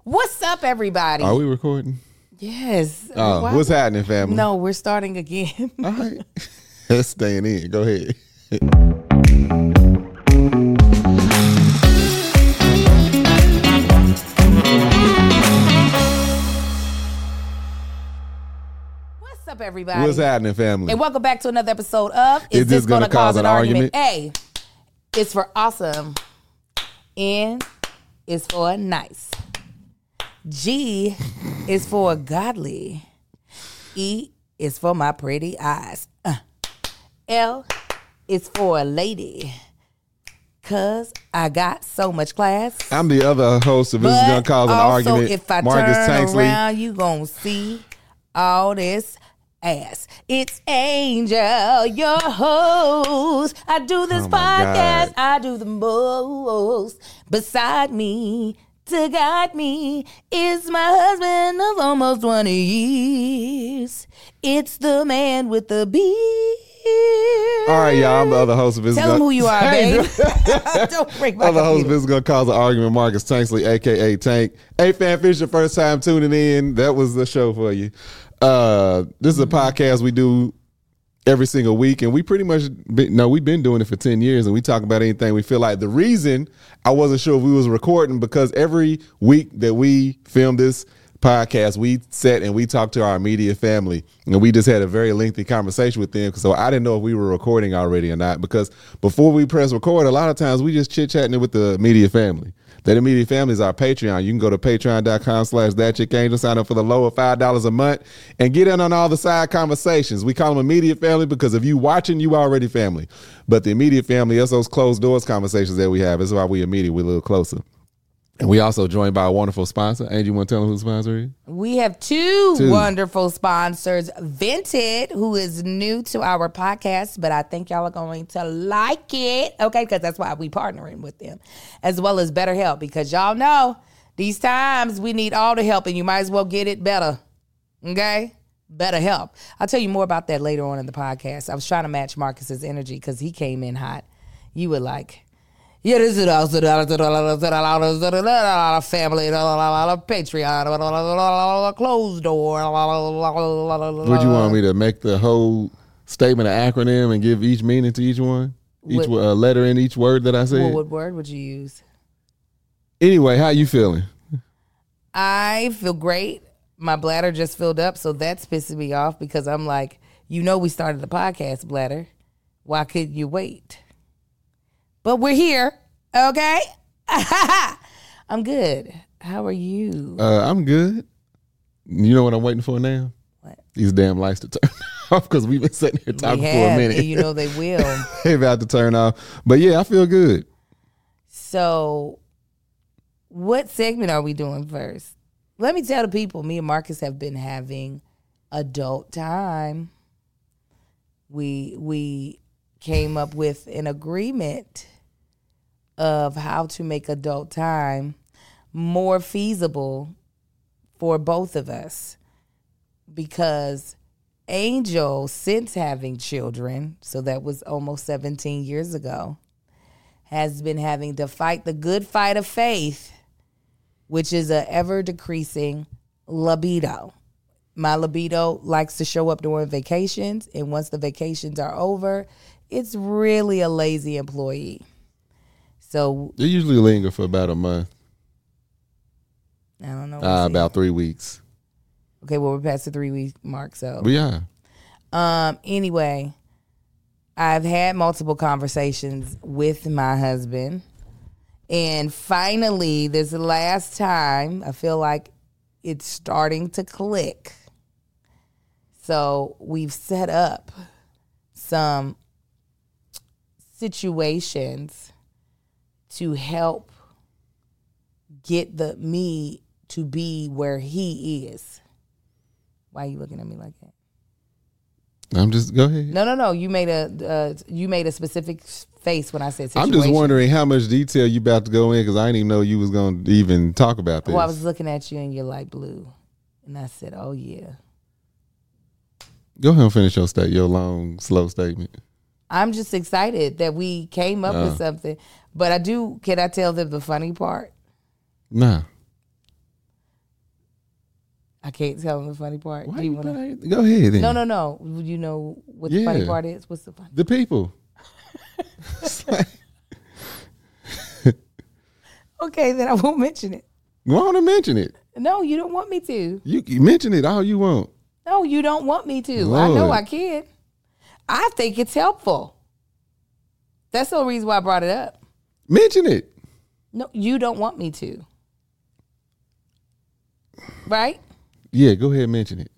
What's up, everybody? Are we recording? Yes. Oh, what's happening, family? No, we're starting again. All right. That's staying in. Go ahead. What's up, everybody? What's happening, family? And welcome back to another episode of Is This Gonna Cause an Argument? A is for awesome. N is for nice. G is for godly. E is for my pretty eyes. L is for a lady. Cause I got so much class. I'm the other host of This Is Gonna Cause an Argument. If I Marcus turn Tanksley. around, you gonna see all this ass. It's Angel, your host. I do this podcast. God. I do the most. Beside me, to guide me, is my husband of almost 20 years. It's the man with the beard. All right, y'all. I'm the other host of This. Tell him who you are, babe. Don't break my Other host of computer. This Is Gonna Cause an Argument, Marcus Tanksley, a.k.a. Tank. Hey, fam, if it's your first time tuning in, that was the show for you. This is a podcast we do every single week, and we pretty much we've been doing it for 10 years, and we talk about anything we feel like. The reason I wasn't sure if we was recording, because every week that we film this podcast, we sat and we talked to our immediate family, and we just had a very lengthy conversation with them. So I didn't know if we were recording already or not, because before we press record, a lot of times we just chit-chatting with the immediate family. That immediate family is our Patreon. You can go to patreon.com/thatchickangel, sign up for the low of $5 a month, and get in on all the side conversations. We call them immediate family because if you watching, you already family. But the immediate family is those closed doors conversations that we have. That's why we immediate. We're a little closer. And we also joined by a wonderful sponsor. Angie, you want to tell them who the sponsor is? We have two wonderful sponsors. Vented, who is new to our podcast, but I think y'all are going to like it. Okay, because that's why we partnering with them. As well as BetterHelp, because y'all know these times we need all the help, and you might as well get it better. Okay? BetterHelp. I'll tell you more about that later on in the podcast. I was trying to match Marcus's energy because he came in hot. You were like... Yeah, this is also family, Patreon, closed door. Would you want me to make the whole statement an acronym and give each meaning to each one? Each letter in each word that I said? What word would you use? Anyway, how you feeling? I feel great. My bladder just filled up, so that's pissing me off because I'm like, we started the podcast, bladder. Why couldn't you wait? But we're here, okay? I'm good. How are you? I'm good. You know what I'm waiting for now? What? These damn lights to turn off because we've been sitting here talking for a minute. And they will. They about to turn off. But yeah, I feel good. So what segment are we doing first? Let me tell the people, me and Marcus have been having adult time. We came up with an agreement of how to make adult time more feasible for both of us, because Angel, since having children, so that was almost 17 years ago, has been having to fight the good fight of faith, which is a ever decreasing libido. My libido likes to show up during vacations, and once the vacations are over, it's really a lazy employee. So They usually linger for about a month. I don't know. About 3 weeks. Okay, well, we're past the 3-week mark, so We are. anyway, I've had multiple conversations with my husband, and finally, this last time, I feel like it's starting to click. So we've set up some situations to help get me to be where he is. Why are you looking at me like that? I'm just, go ahead. No. You made a specific face when I said situation. I'm just wondering how much detail you about to go in, because I didn't even know you was going to even talk about this. Well, I was looking at you and you're light blue. And I said, oh, yeah. Go ahead and finish your long, slow statement. I'm just excited that we came up with something. But can I tell them the funny part? Nah. I can't tell them the funny part. Why Do you you wanna... Go ahead then. No. You know what the funny part is? What's the funny? The people. It's like, Okay, then I won't mention it. go on and mention it. No, you don't want me to. You mention it all you want. No, you don't want me to. Lord. I know I can. I think it's helpful. That's the reason why I brought it up. Mention it. No, you don't want me to. Right? Yeah, go ahead and mention it.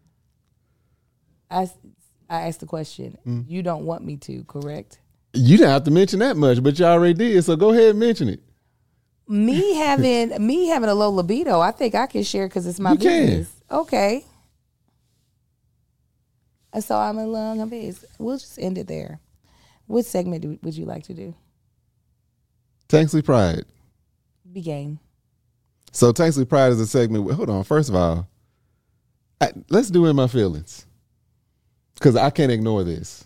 I asked the question. You don't want me to, correct? You didn't have to mention that much, but you already did. So go ahead and mention it. Me having a low libido, I think I can share because it's my You can. business. Okay. So I'm in love. We'll just end it there. What segment would you like to do? Tanksley Pride. Be game. So Tanksley Pride is a segment. Hold on. First of all, let's do In My Feelings. Because I can't ignore this.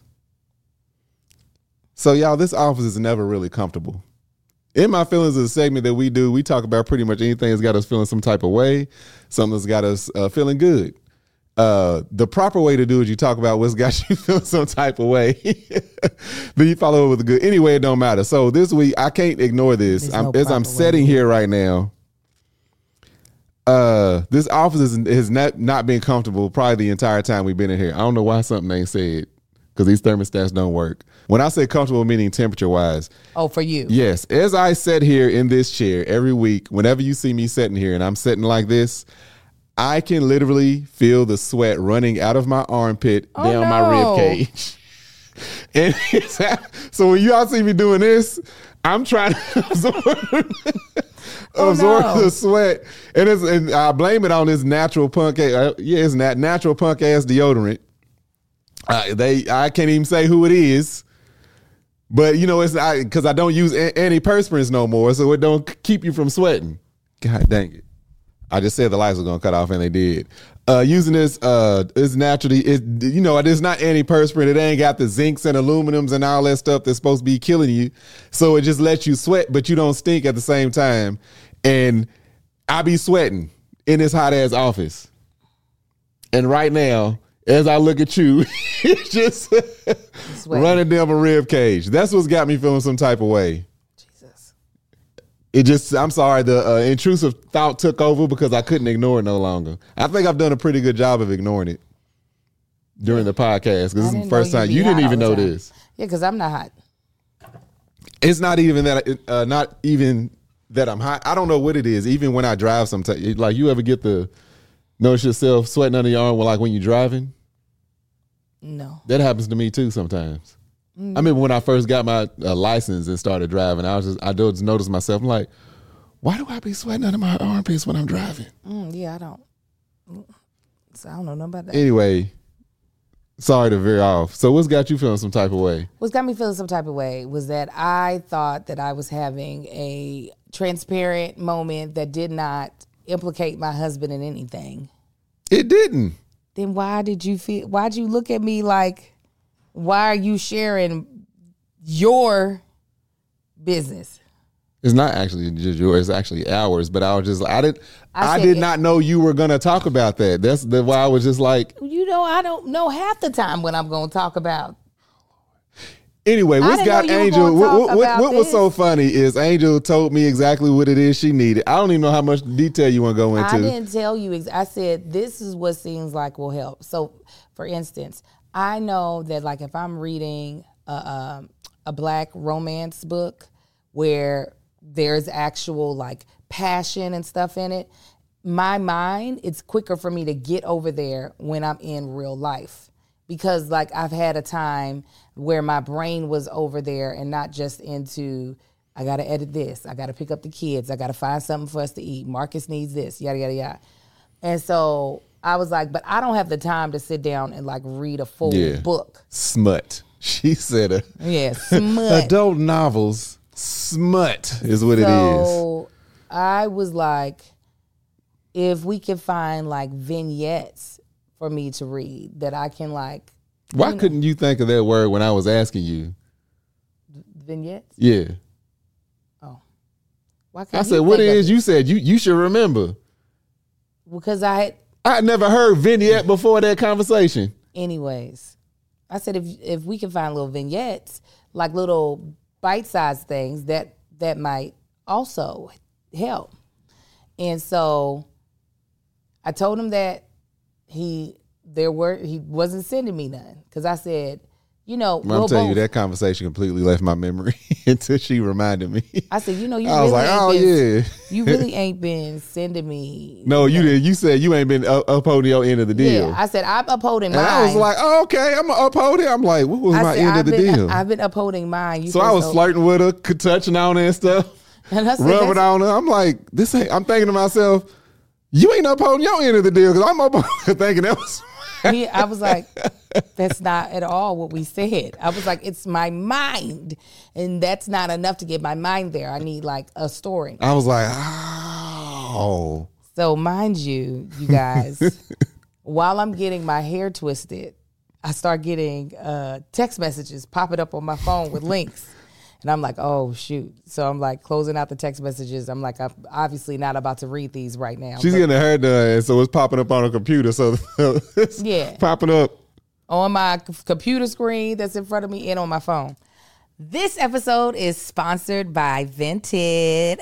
So y'all, this office is never really comfortable. In My Feelings is a segment that we do. We talk about pretty much anything that's got us feeling some type of way, something that's got us feeling good. The proper way to do it, you talk about what's got you feeling some type of way. Then you follow it with a good. Anyway, it don't matter. So this week, I can't ignore this. As I'm sitting here right now, this office has not been comfortable probably the entire time we've been in here. I don't know why something ain't said because these thermostats don't work. When I say comfortable, meaning temperature-wise. Oh, for you. Yes. As I sit here in this chair every week, whenever you see me sitting here and I'm sitting like this, I can literally feel the sweat running out of my armpit down my rib cage. And so when y'all see me doing this, I'm trying to absorb the sweat. And I blame it on this natural punk. It's natural punk ass deodorant. I can't even say who it is. But, it's because I don't use antiperspirants no more, so it don't keep you from sweating. God dang it. I just said the lights were going to cut off, and they did. Using this, it's naturally, it's not antiperspirant. It ain't got the zincs and aluminums and all that stuff that's supposed to be killing you. So it just lets you sweat, but you don't stink at the same time. And I be sweating in this hot-ass office. And right now, as I look at you, it's just running down my rib cage. That's what's got me feeling some type of way. Jesus. I'm sorry, the intrusive thought took over because I couldn't ignore it no longer. I think I've done a pretty good job of ignoring it during the podcast because this is the first time. You didn't even know this. Yeah, because I'm not hot. It's not even that I'm hot. I don't know what it is. Even when I drive sometimes, like you ever notice yourself sweating under your arm when you're driving? No. That happens to me too sometimes. I remember when I first got my license and started driving, I just noticed myself. I'm like, why do I be sweating under my armpits when I'm driving? Yeah, I don't. So I don't know nothing about that. Anyway, sorry to veer off. So what's got you feeling some type of way? What's got me feeling some type of way was that I thought that I was having a transparent moment that did not implicate my husband in anything. It didn't. Then why'd you look at me like, why are you sharing your business? It's not actually just yours, it's actually ours. But I was just, I did not know you were going to talk about that. That's why I was just like. I don't know half the time what I'm going to talk about. Anyway, what's got Angel? What was so funny is Angel told me exactly what it is she needed. I don't even know how much detail you want to go into. I didn't tell you. I said, this is what seems like will help. So, for instance, I know that like if I'm reading a black romance book where there's actual like passion and stuff in it, my mind, it's quicker for me to get over there when I'm in real life. Because like I've had a time where my brain was over there and not just into, I got to edit this. I got to pick up the kids. I got to find something for us to eat. Marcus needs this, yada, yada, yada. And so I was like, but I don't have the time to sit down and like read a full book. Smut. She said it. Yeah, smut. Adult novels, smut is what it is. So I was like, if we can find like vignettes for me to read that I can like. Why couldn't you think of that word when I was asking you? Vignettes? Yeah. Oh. Why couldn't I said, what it is? You said you should remember. Because I I never heard vignette before that conversation. Anyways, I said if we can find little vignettes, like little bite-sized things that might also help. And so I told him that he wasn't sending me none, because I said, I'm telling you, that conversation completely left my memory until she reminded me. I said, you I was like, oh yeah, you really ain't been sending me. No, you didn't. You said you ain't been upholding your end of the deal. Yeah, I said I'm upholding mine. And I was like, oh, okay, I'm gonna uphold it. I'm like, what was my end of the deal? I've been upholding mine. So I was flirting with her, touching on her and stuff, and rubbing on her. I'm like, this ain't. I'm thinking to myself, you ain't upholding your end of the deal, because I'm upholding, thinking that was. I was like, that's not at all what we said. I was like, it's my mind, and that's not enough to get my mind there. I need like a story. I was like, oh. So mind you guys, while I'm getting my hair twisted, I start getting text messages popping up on my phone with links. And I'm like, oh, shoot. So I'm like closing out the text messages. I'm like, I'm obviously not about to read these right now. She's getting her hair done, so it's popping up on her computer. So it's popping up on my computer screen that's in front of me and on my phone. This episode is sponsored by Vinted.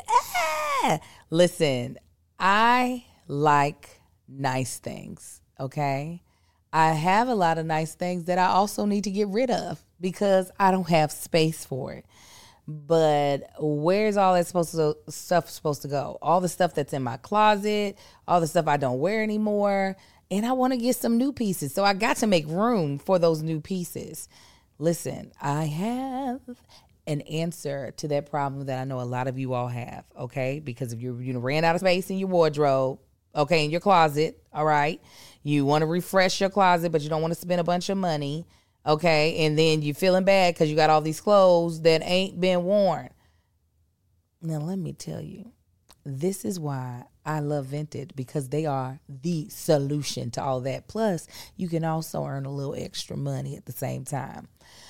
Listen, I like nice things, okay? I have a lot of nice things that I also need to get rid of because I don't have space for it. But where's all that stuff supposed to go? All the stuff that's in my closet, all the stuff I don't wear anymore, and I want to get some new pieces. So I got to make room for those new pieces. Listen, I have an answer to that problem that I know a lot of you all have, okay? Because if you ran out of space in your wardrobe, okay, in your closet, all right? You want to refresh your closet, but you don't want to spend a bunch of money. Okay, and then you're feeling bad because you got all these clothes that ain't been worn. Now, let me tell you, this is why I love Vinted, because they are the solution to all that. Plus, you can also earn a little extra money at the same time.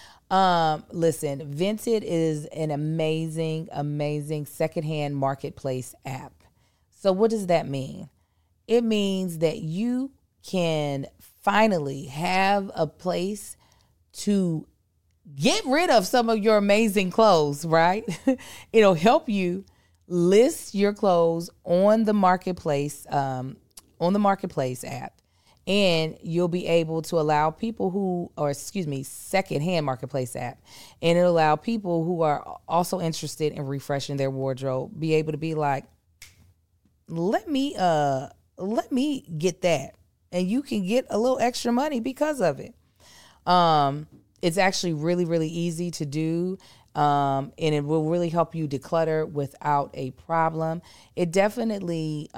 Listen, Vinted is an amazing, amazing secondhand marketplace app. So what does that mean? It means that you can finally have a place to get rid of some of your amazing clothes, right? It'll help you list your clothes on the marketplace app, and you'll be able to allow people secondhand marketplace app, and it'll allow people who are also interested in refreshing their wardrobe be able to be like, let me get that, and you can get a little extra money because of it. It's actually really, really easy to do, and it will really help you declutter without a problem. It definitely,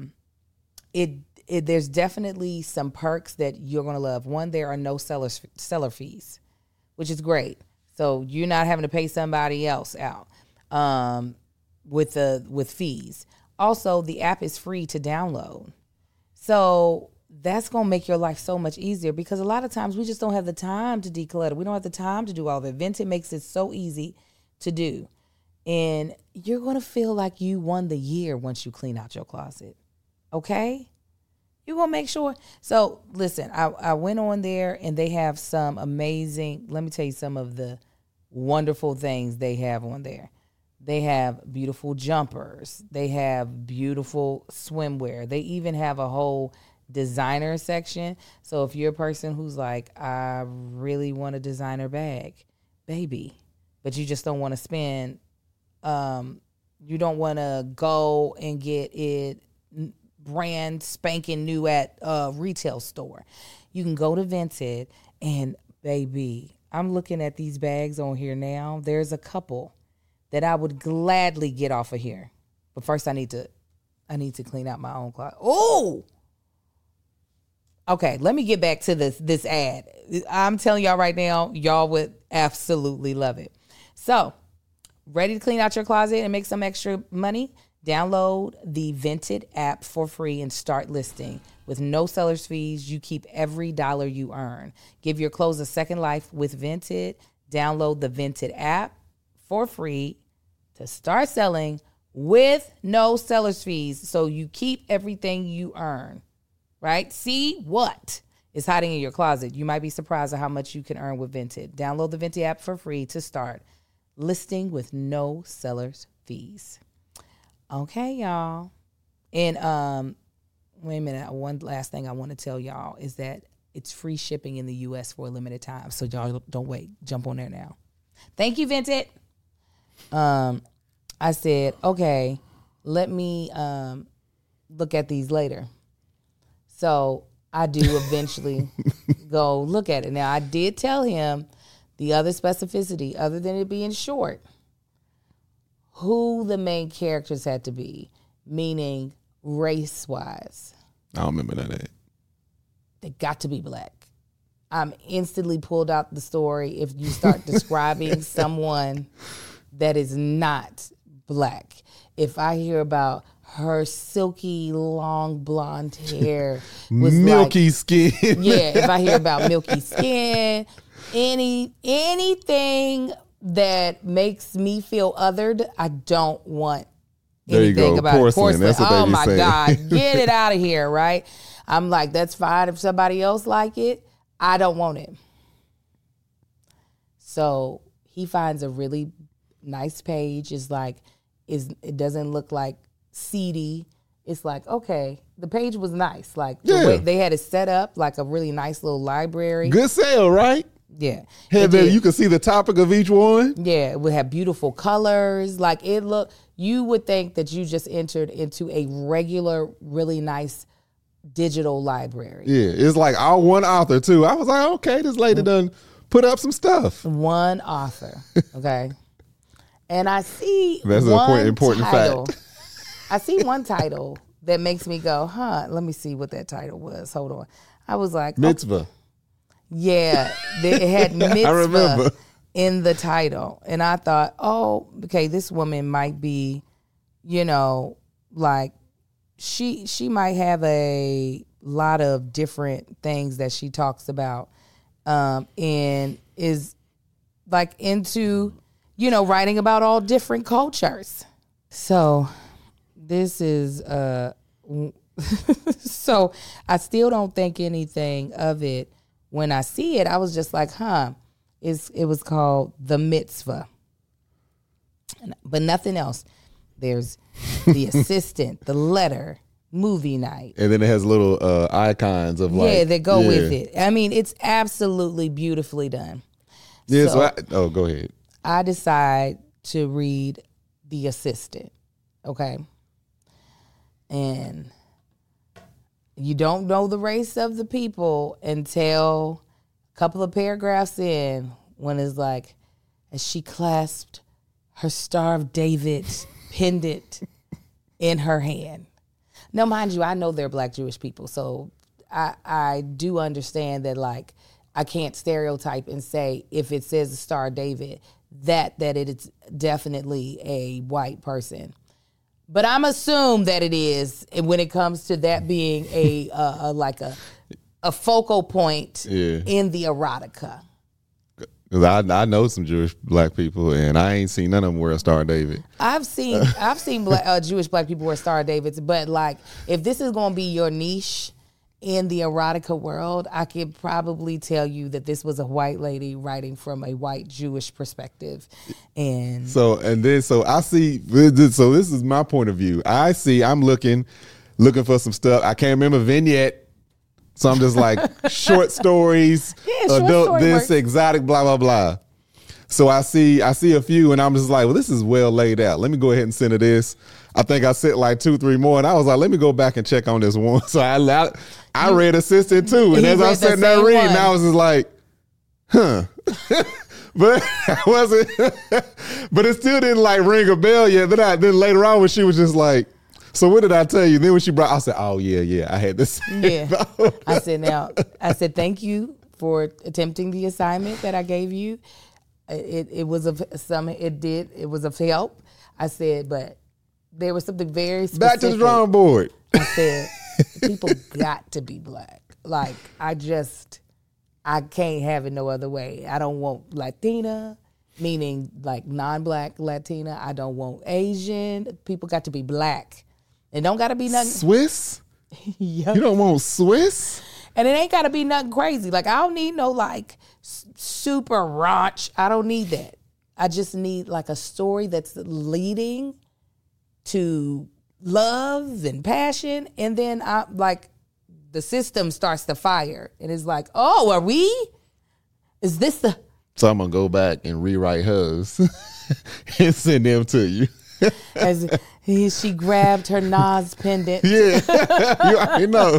there's definitely some perks that you're going to love. One, there are no seller fees, which is great. So you're not having to pay somebody else out with fees. Also, the app is free to download. So that's going to make your life so much easier, because a lot of times we just don't have the time to declutter. We don't have the time to do all that. Vinted makes it so easy to do. And you're going to feel like you won the year once you clean out your closet. Okay? You're going to make sure. So listen, I went on there and they have some amazing, let me tell you some of the wonderful things they have on there. They have beautiful jumpers. They have beautiful swimwear. They even have a whole designer section. So if you're a person who's like, I really want a designer bag, baby, but you just don't want to spend, you don't want to go and get it brand spanking new at a retail store. You can go to Vinted, and baby, I'm looking at these bags on here now. There's a couple that I would gladly get off of here. But first I need to clean out my own closet. Oh! Okay, let me get back to this ad. I'm telling y'all right now, y'all would absolutely love it. So, ready to clean out your closet and make some extra money? Download the Vinted app for free and start listing. With no seller's fees, you keep every dollar you earn. Give your clothes a second life with Vinted. Download the Vinted app for free to start selling with no seller's fees, so you keep everything you earn. right? See what is hiding in your closet. You might be surprised at how much you can earn with Vinted. Download the Vinted app for free to start listing with no seller's fees. Okay, y'all. And wait a minute. One last thing I want to tell y'all is that it's free shipping in the U.S. for a limited time. So y'all don't wait. Jump on there now. Thank you, Vinted. I said, okay, let me look at these later. So I do eventually go look at it. Now, I did tell him the other specificity, other than it being short, who the main characters had to be, meaning race-wise. I don't remember none of that. They got to be black. I'm instantly pulled out the story if you start describing someone that is not black. If I hear about her silky, long blonde hair was milky skin. Yeah, if I hear about milky skin, anything that makes me feel othered, I don't want anything about porcelain. That's what oh they be my saying. God, get it out of here, right? I'm like, that's fine if somebody else like it. I don't want it. So he finds a really nice page. It doesn't look like seedy. It's like, okay, the page was nice. Like the way they had it set up, like a really nice little library. Good sale, right? Yeah. You can see the topic of each one. Yeah, it would have beautiful colors. Like you would think that you just entered into a regular, really nice digital library. Yeah, it's like all one author too. I was like, okay, this lady done put up some stuff. One author, okay. And I see that's an important title. fact. I see one title that makes me go, huh? Let me see what that title was. Hold on. I was like, Mitzvah. Yeah, it had mitzvah I remember. in the title. And I thought, oh, okay, this woman might be, like she might have a lot of different things that she talks about and is like into, writing about all different cultures. So this is, so I still don't think anything of it. When I see it, I was just like, it was called The Mitzvah. But nothing else. There's The Assistant, The Letter, Movie Night. And then it has little icons of like. Yeah, that go with it. I mean, it's absolutely beautifully done. Yeah, go ahead. I decide to read The Assistant, okay? And you don't know the race of the people until a couple of paragraphs in, when it's like, as she clasped her Star of David pendant in her hand. Now, mind you, I know they're Black Jewish people, so I do understand that, like, I can't stereotype and say if it says the Star of David that it is definitely a white person. But I'm assume that it is when it comes to that being a focal point in the erotica. Cause I know some Jewish black people, and I ain't seen none of them wear a Star of David. I've seen Jewish black people wear Star of Davids, but like if this is going to be your niche in the erotica world, I could probably tell you that this was a white lady writing from a white Jewish perspective, and so I see. So this is my point of view. I'm looking for some stuff. I can't remember vignette. So I'm just like short stories, adult story this, works. exotic, blah, blah, blah. So I see a few and I'm just like, well, this is well laid out. Let me go ahead and send her this. I think I sent like 2-3 more and I was like, let me go back and check on this one. So I read Assistant too. And as I was sitting there reading, I was just like, huh. But I wasn't, but it still didn't like ring a bell yet. Then later on when she was just like, so what did I tell you? Then when she brought, I said, oh, yeah, I had this. Yeah. I said, thank you for attempting the assignment that I gave you. It was of help. I said, but there was something very specific. Back to the drawing board. I said, people got to be black. Like, I can't have it no other way. I don't want Latina, meaning like non-black Latina. I don't want Asian. People got to be black. It don't got to be nothing. Swiss? Yep. You don't want Swiss? And it ain't got to be nothing crazy. Like, I don't need no, like, super raunch. I don't need that. I just need, like, a story that's leading to love and passion. And then, the system starts to fire. And it's like, oh, are we? Is this the... So I'm going to go back and rewrite hers and send them to you. As she grabbed her Nas pendant. Yeah, you already know.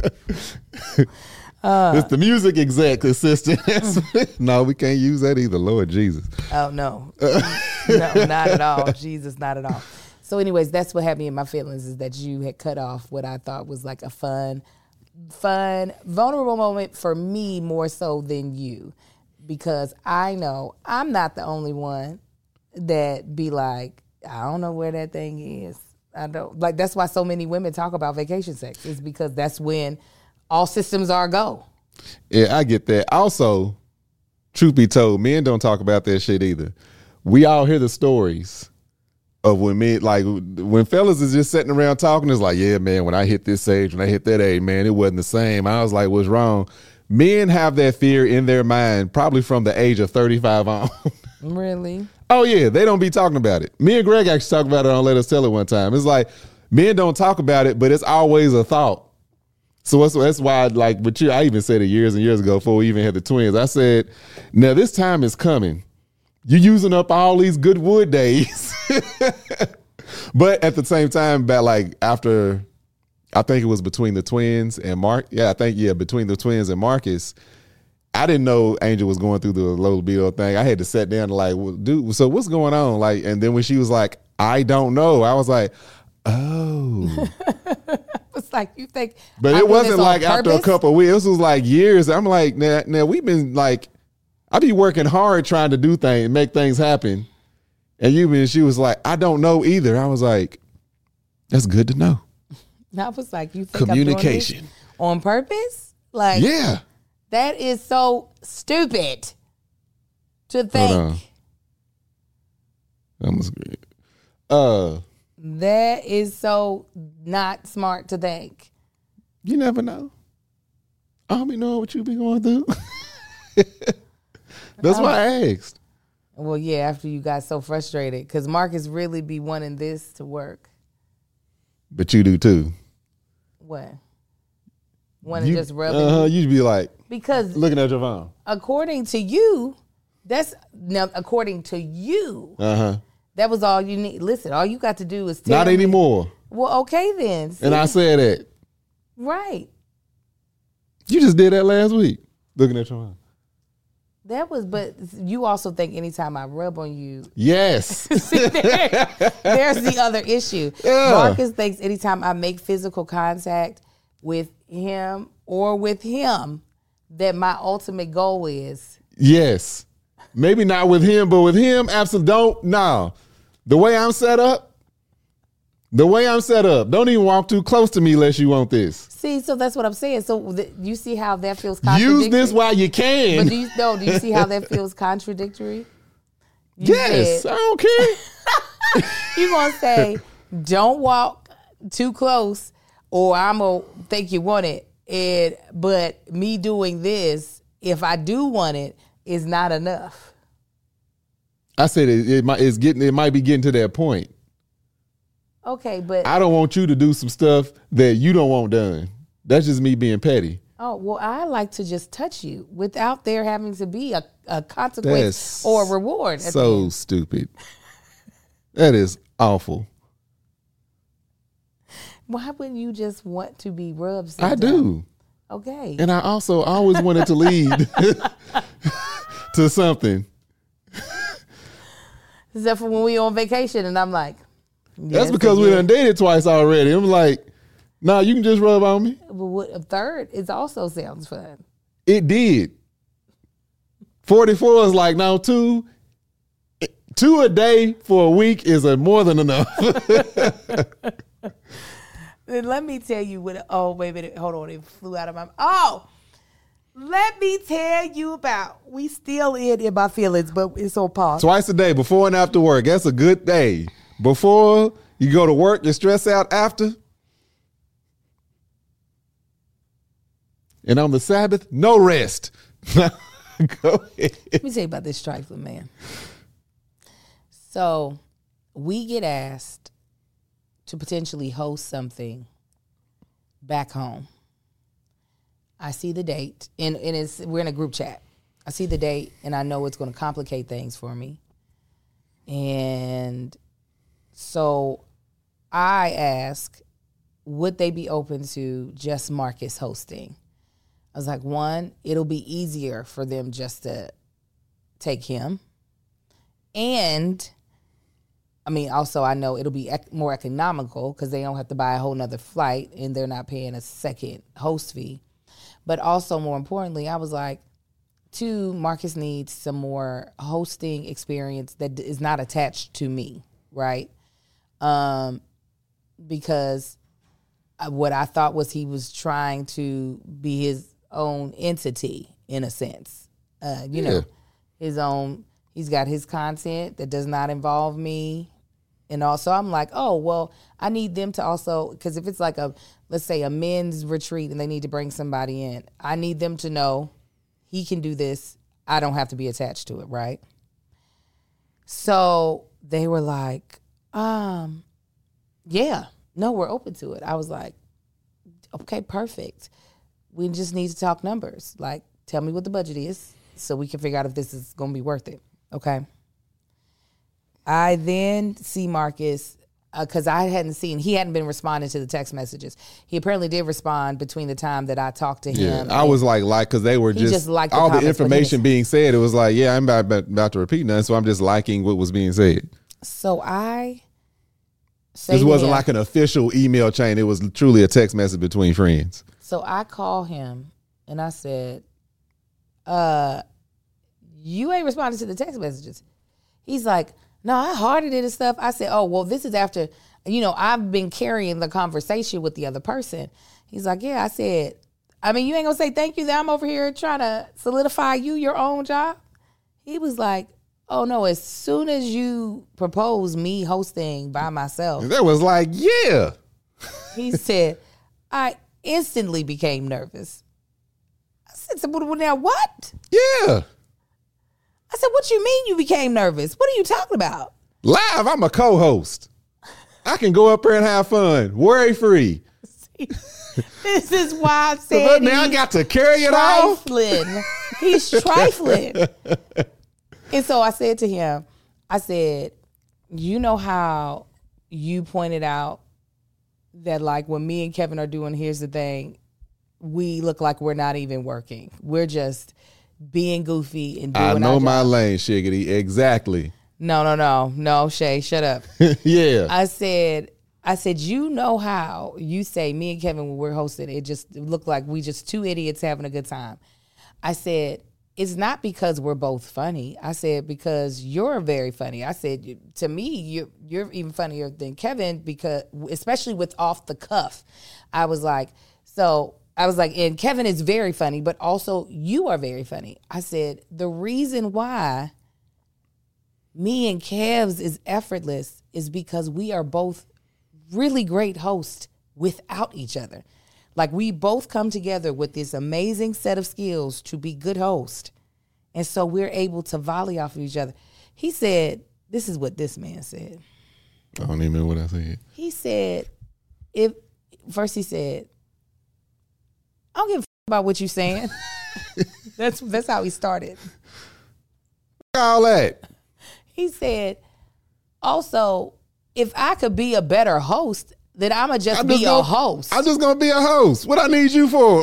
It's the music exec assistant. No, we can't use that either. Lord Jesus. Oh, no. No, not at all. Jesus, not at all. So anyways, that's what had me in my feelings, is that you had cut off what I thought was like a fun, vulnerable moment for me more so than you. Because I know I'm not the only one that be like, I don't know where that thing is. I don't like. That's why so many women talk about vacation sex. Is because that's when all systems are go. Yeah, I get that. Also, truth be told, men don't talk about that shit either. We all hear the stories of when men, like when fellas is just sitting around talking. It's like, yeah, man, when I hit this age, when I hit that age, man, it wasn't the same. I was like, what's wrong? Men have that fear in their mind probably from the age of 35 on. Really? Oh, yeah. They don't be talking about it. Me and Greg actually talked about it on Let Us Tell It one time. It's like men don't talk about it, but it's always a thought. So that's why, like, with you, I even said it years and years ago before we even had the twins. I said, now this time is coming. You're using up all these good wood days. But at the same time, about like after, I think it was between the twins and between the twins and Marcus, I didn't know Angel was going through the low libido thing. I had to sit down and like, well, dude, so what's going on? Like, and then when she was like, I don't know, I was like, oh. It's like, you think. But it wasn't like after a couple of weeks. This was like years. I'm like, now we've been like, I be working hard trying to do things, make things happen. And she was like, I don't know either. I was like, that's good to know. I was like, you think communication I'm doing this on purpose? Like, yeah. That is so stupid to think. Hold on. Almost great. That is so not smart to think. You never know. I don't be knowing what you be going through. That's why I asked. Well, yeah, after you got so frustrated, because Marcus really be wanting this to work. But you do too. What? Want to just rub it? You'd be like, because looking at your phone. According to you, according to you, that was all you need. Listen, all you got to do is tell Not me. anymore. Well, okay then. See? And I said that. Right. You just did that last week. Looking at your phone. That was, but you also think anytime I rub on you. Yes. See, there's the other issue. Yeah. Marcus thinks anytime I make physical contact with him or with him, that my ultimate goal is. Yes. Maybe not with him, but with him, absolutely. No. The way I'm set up, don't even walk too close to me unless you want this. See, so that's what I'm saying. So you see how that feels contradictory? Use this while you can. But do you see how that feels contradictory? Yes, I don't care. You gonna say, don't walk too close or I'm gonna think you want it. But me doing this, if I do want it, is not enough. I said it might be getting to that point. Okay, but I don't want you to do some stuff that you don't want done. That's just me being petty. Oh, well, I like to just touch you without there having to be a consequence or a reward. So stupid. That is awful. Why wouldn't you just want to be rubbed sometimes? I do. Okay. And I also always wanted to lead to something. Except for when we on vacation and I'm like, that's because we done dated twice already. I'm like, nah, you can just rub on me. Well, a third is also sounds fun. It did. 44 is like, no, two a day for a week is more than enough. Let me tell you what. Oh, wait a minute. Hold on. It flew out of my. Oh, let me tell you about. We still in my feelings, but it's on pause. Twice a day, before and after work. That's a good day. Before you go to work, you're stressed out after. And on the Sabbath, no rest. Go ahead. Let me tell you about this trifling man. So we get asked to potentially host something back home. I see the date, and we're in a group chat. I see the date, and I know it's going to complicate things for me. And so I ask, would they be open to just Marcus hosting? I was like, one, it'll be easier for them just to take him. And, I mean, also I know it'll be more economical because they don't have to buy a whole nother flight and they're not paying a second host fee. But also, more importantly, I was like, two, Marcus needs some more hosting experience that is not attached to me, right? Because what I thought was he was trying to be his own entity in a sense. You know, his own, he's got his content that does not involve me. And also I'm like, oh, well, I need them to also, because if it's like let's say a men's retreat and they need to bring somebody in, I need them to know he can do this. I don't have to be attached to it, right? So they were like, yeah, no, we're open to it. I was like, okay, perfect. We just need to talk numbers. Like, tell me what the budget is so we can figure out if this is going to be worth it. Okay. I then see Marcus, because he hadn't been responding to the text messages. He apparently did respond between the time that I talked to him. Yeah, I was like, because they were just liked all the comments, information being said. It was like, yeah, I'm about to repeat nothing, so I'm just liking what was being said. So I say this wasn't him, like an official email chain. It was truly a text message between friends. So I call him and I said, you ain't responding to the text messages. He's like, no, I hearted it and stuff. I said, oh, well, this is after, I've been carrying the conversation with the other person. He's like, yeah. I said, I mean, you ain't gonna say thank you that I'm over here trying to solidify your own job? He was like, oh, no, as soon as you propose me hosting by myself. That was like, yeah. He said, I instantly became nervous. I said, so now what? Yeah. I said, what you mean you became nervous? What are you talking about? Live, I'm a co-host. I can go up there and have fun. Worry free. See, this is why I said now I got to carry it off. He's trifling. And so I said to him, I said, you know how you pointed out that like when me and Kevin are doing Here's the Thing, we look like we're not even working. We're just being goofy and doing I know our my job. lane, Shiggity. Exactly. No, Shay, shut up. Yeah. I said, you know how you say me and Kevin when we're hosting, it just looked like we just two idiots having a good time. I said, it's not because we're both funny. I said, because you're very funny. I said, to me, you're even funnier than Kevin, because especially with off the cuff. I was like, and Kevin is very funny, but also you are very funny. I said, the reason why me and Kev's is effortless is because we are both really great hosts without each other. Like, we both come together with this amazing set of skills to be good hosts. And so we're able to volley off of each other. He said, this is what this man said. I don't even know what I said. He said, first he said, I don't give a about what you're saying. That's how he started. All that. He said, also, if I could be a better host, then I'ma just be a host. I'm just gonna be a host. What I need you for?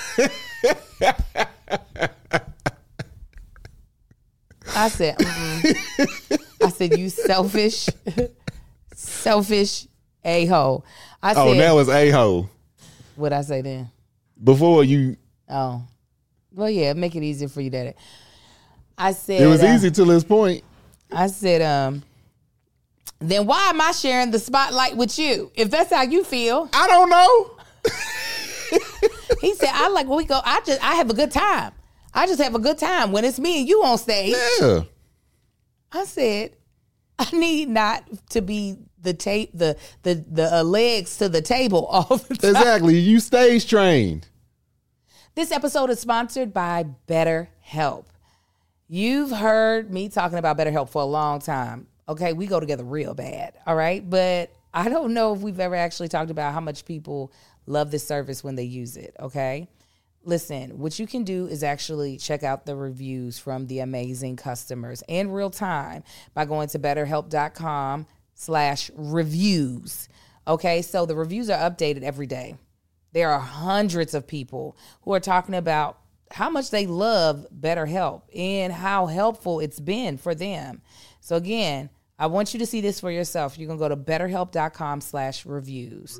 I said, I said, you selfish a-hole. I said, that was a-hole. What'd I say then? Before you. Oh. Well, yeah, make it easier for you, Daddy. I said. It was easy till this point. I said, then why am I sharing the spotlight with you? If that's how you feel. I don't know. He said, I have a good time. I just have a good time when it's me and you on stage. Yeah. I said, I need not to be the legs to the table all the time. Exactly. You stage trained. This episode is sponsored by BetterHelp. You've heard me talking about BetterHelp for a long time. Okay, we go together real bad, all right? But I don't know if we've ever actually talked about how much people love this service when they use it, okay? Listen, what you can do is actually check out the reviews from the amazing customers in real time by going to betterhelp.com/reviews. Okay, so the reviews are updated every day. There are hundreds of people who are talking about how much they love BetterHelp and how helpful it's been for them. So again, I want you to see this for yourself. You can go to betterhelp.com/reviews.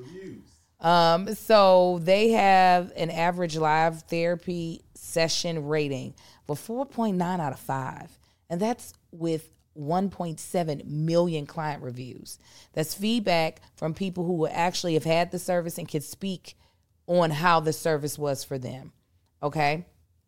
So they have an average live therapy session rating of 4.9 out of 5. And that's with 1.7 million client reviews. That's feedback from people who actually have had the service and can speak on how the service was for them. Okay?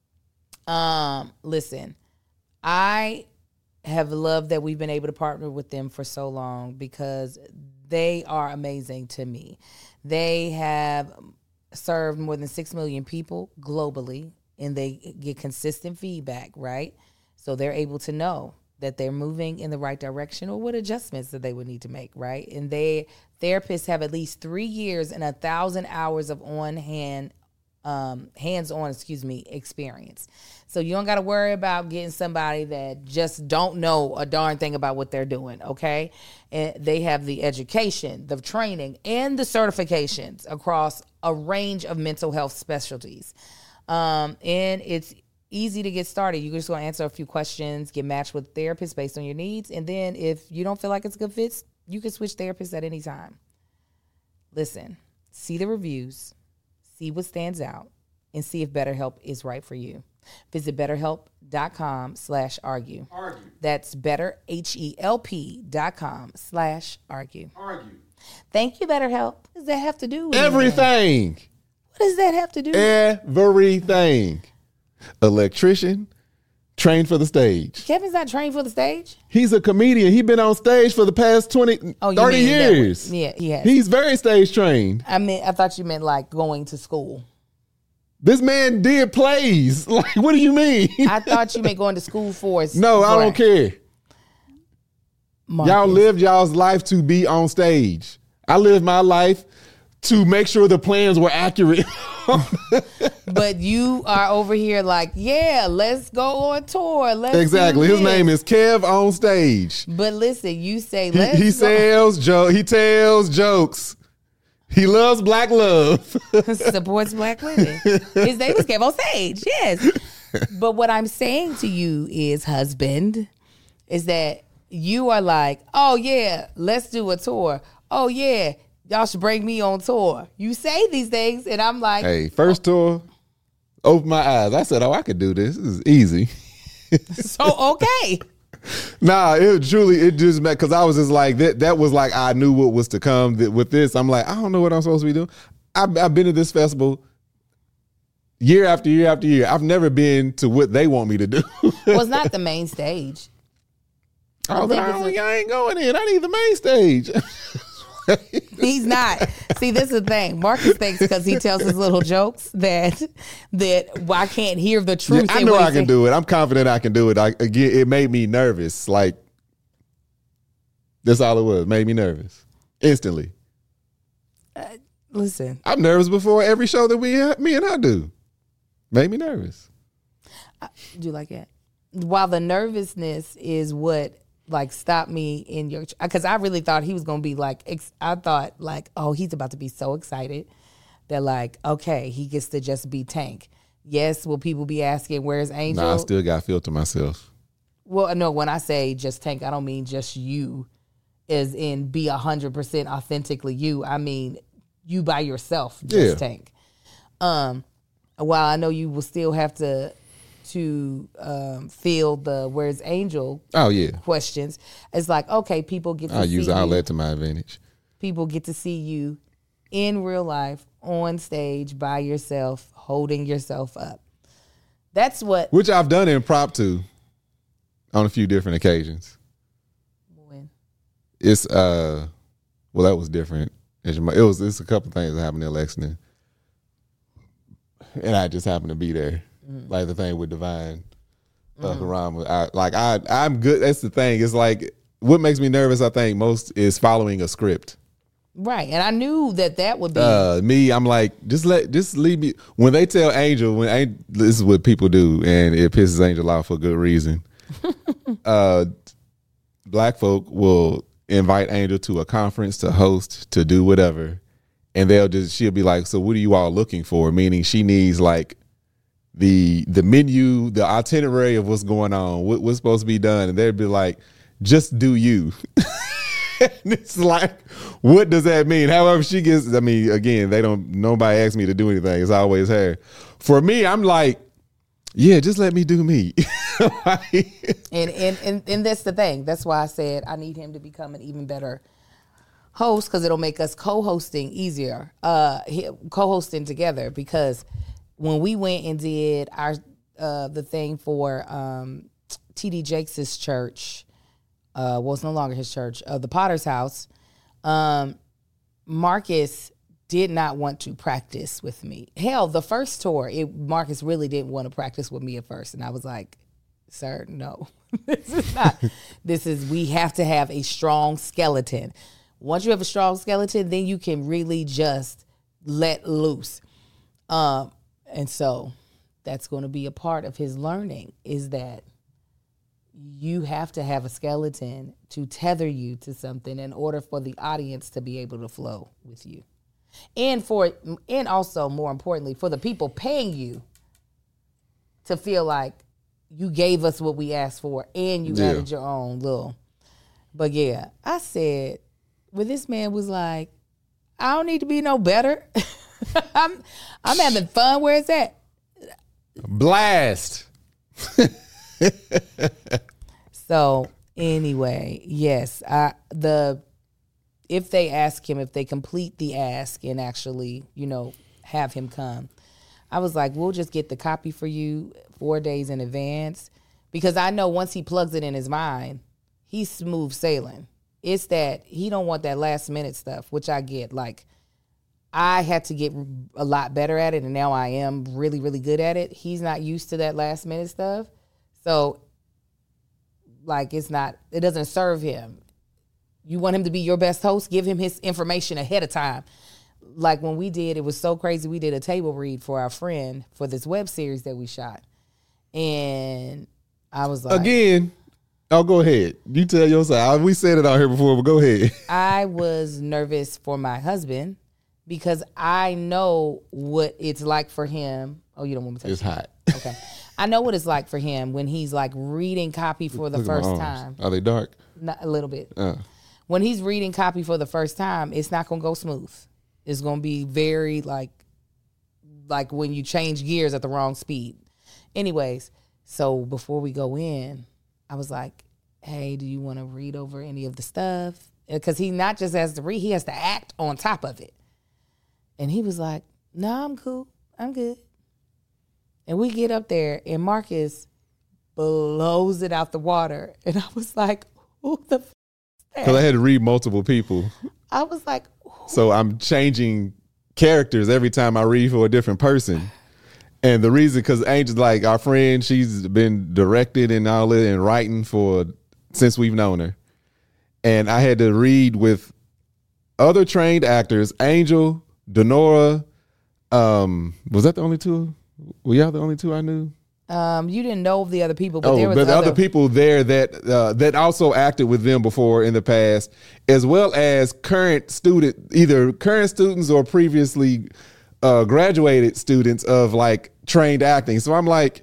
Listen, I have loved that we've been able to partner with them for so long because they are amazing to me. They have served more than 6 million people globally, and they get consistent feedback, right? So they're able to know that they're moving in the right direction or what adjustments that they would need to make, right? And therapists have at least 3 years and 1,000 hours of hands-on experience. So you don't got to worry about getting somebody that just don't know a darn thing about what they're doing, okay? And they have the education, the training, and the certifications across a range of mental health specialties. And it's easy to get started. You're just going to answer a few questions, get matched with therapists based on your needs, and then if you don't feel like it's a good fit, you can switch therapists at any time. Listen, see the reviews, see what stands out, and see if BetterHelp is right for you. Visit betterhelp.com/argue. That's betterhelp.com/argue. Thank you, BetterHelp. What does that have to do with everything? What does that have to do with everything? Electrician, trained for the stage. Kevin's not trained for the stage? He's a comedian. He's been on stage for the past 30 years. Yeah, he has. He's very stage trained. I thought you meant like going to school. This man did plays. Like, what do you mean? I thought you meant going to school for it. No, I don't care. Marcus. Y'all lived y'all's life to be on stage. I lived my life to make sure the plans were accurate. But you are over here like, yeah, let's go on tour. Exactly. His name is Kev on stage. But listen, you say he tells jokes. He loves black love. Supports black women. His name is Kev on stage. Yes. But what I'm saying to you is, husband, is that you are like, oh yeah, let's do a tour. Oh yeah, y'all should bring me on tour. You say these things, and I'm like, hey, first tour, opened my eyes. I said, oh, I could do this. This is easy. So, okay. Nah, it just meant because I was just like, that was like, I knew what was to come with this. I'm like, I don't know what I'm supposed to be doing. I've been to this festival year after year after year. I've never been to what they want me to do. Well, it's not the main stage. I ain't going in. I need the main stage. He's not. See, this is the thing. Marcus thinks because he tells his little jokes that I can't hear the truth. Yeah, I know I can do it. I'm confident I can do it. Again, it made me nervous. Like, that's all it was. Made me nervous instantly. Listen, I'm nervous before every show that me and I do. Made me nervous. Do you like that? While the nervousness is what like stop me in your, because I really thought he was gonna be like, I thought like, oh, he's about to be so excited that like, okay, he gets to just be Tank. Yes, will people be asking where's Angel? Nah, I still got to filter myself. Well, no, when I say just Tank, I don't mean just you, as in be 100% authentically you. I mean you by yourself, just Tank. While I know you will still have to field the where's Angel questions. It's like, okay, people get to I'll see use you. all that to my advantage. People get to see you in real life, on stage, by yourself, holding yourself up. That's what... Which I've done impromptu on a few different occasions. When? It's, well, that was different. It's a couple things that happened in Lexington. and I just happened to be there. Like the thing with Divine Karama. I'm good. That's the thing. It's like what makes me nervous, I think, most is following a script. Right. And I knew that would be me. I'm like, just leave me. When they tell Angel, this is what people do, and it pisses Angel off for good reason. Black folk will invite Angel to a conference to host, to do whatever, and she'll be like, so what are you all looking for? Meaning she needs like the menu, the itinerary of what's going on, what's supposed to be done, and they'd be like, just do you. And it's like, what does that mean? However she gets, I mean, again, nobody asks me to do anything. It's always her. For me, I'm like, yeah, just let me do me. and that's the thing. That's why I said I need him to become an even better host, because it'll make us co-hosting easier, co-hosting together. Because when we went and did our the thing for TD Jakes' church, it's no longer his church, the Potter's House, Marcus did not want to practice with me. Hell, the first tour, Marcus really didn't want to practice with me at first. And I was like, sir, no, this is not. We have to have a strong skeleton. Once you have a strong skeleton, then you can really just let loose. And so that's going to be a part of his learning, is that you have to have a skeleton to tether you to something in order for the audience to be able to flow with you. And also, more importantly, for the people paying you to feel like you gave us what we asked for and you added your own little. But yeah, I said, when this man was like, I don't need to be no better. I'm having fun. Where is that? Blast. So anyway, yes, if they ask him, if they complete the ask and actually, have him come, I was like, we'll just get the copy for you 4 days in advance, because I know once he plugs it in his mind, he's smooth sailing. It's that he don't want that last minute stuff, which I get. Like, I had to get a lot better at it, and now I am really, really good at it. He's not used to that last minute stuff. So, like, it doesn't serve him. You want him to be your best host? Give him his information ahead of time. Like when we did, it was so crazy. We did a table read for our friend for this web series that we shot. And I was like... Again, go ahead. You tell your side. We said it out here before, but go ahead. I was nervous for my husband because I know what it's like for him. Oh, you don't want me to It's hot. Okay. I know what it's like for him when he's like reading copy for the first time. Are they dark? Not, a little bit. When he's reading copy for the first time, it's not going to go smooth. It's going to be very like when you change gears at the wrong speed. Anyways, so before we go in, I was like, hey, do you want to read over any of the stuff? Because he not just has to read, he has to act on top of it. And he was like, no, I'm cool. I'm good. And we get up there, and Marcus blows it out the water. And I was like, who the f*** is that? Because I had to read multiple people. I was like, so I'm changing characters every time I read for a different person. And the reason, because Angel's like our friend, she's been directed and all that and writing since we've known her. And I had to read with other trained actors, Angel, Denora. Was that the only two? Were y'all the only two I knew? You didn't know the other people, but there was other people there that also acted with them before in the past, as well as either current students or previously graduated students of like trained acting. So I'm like,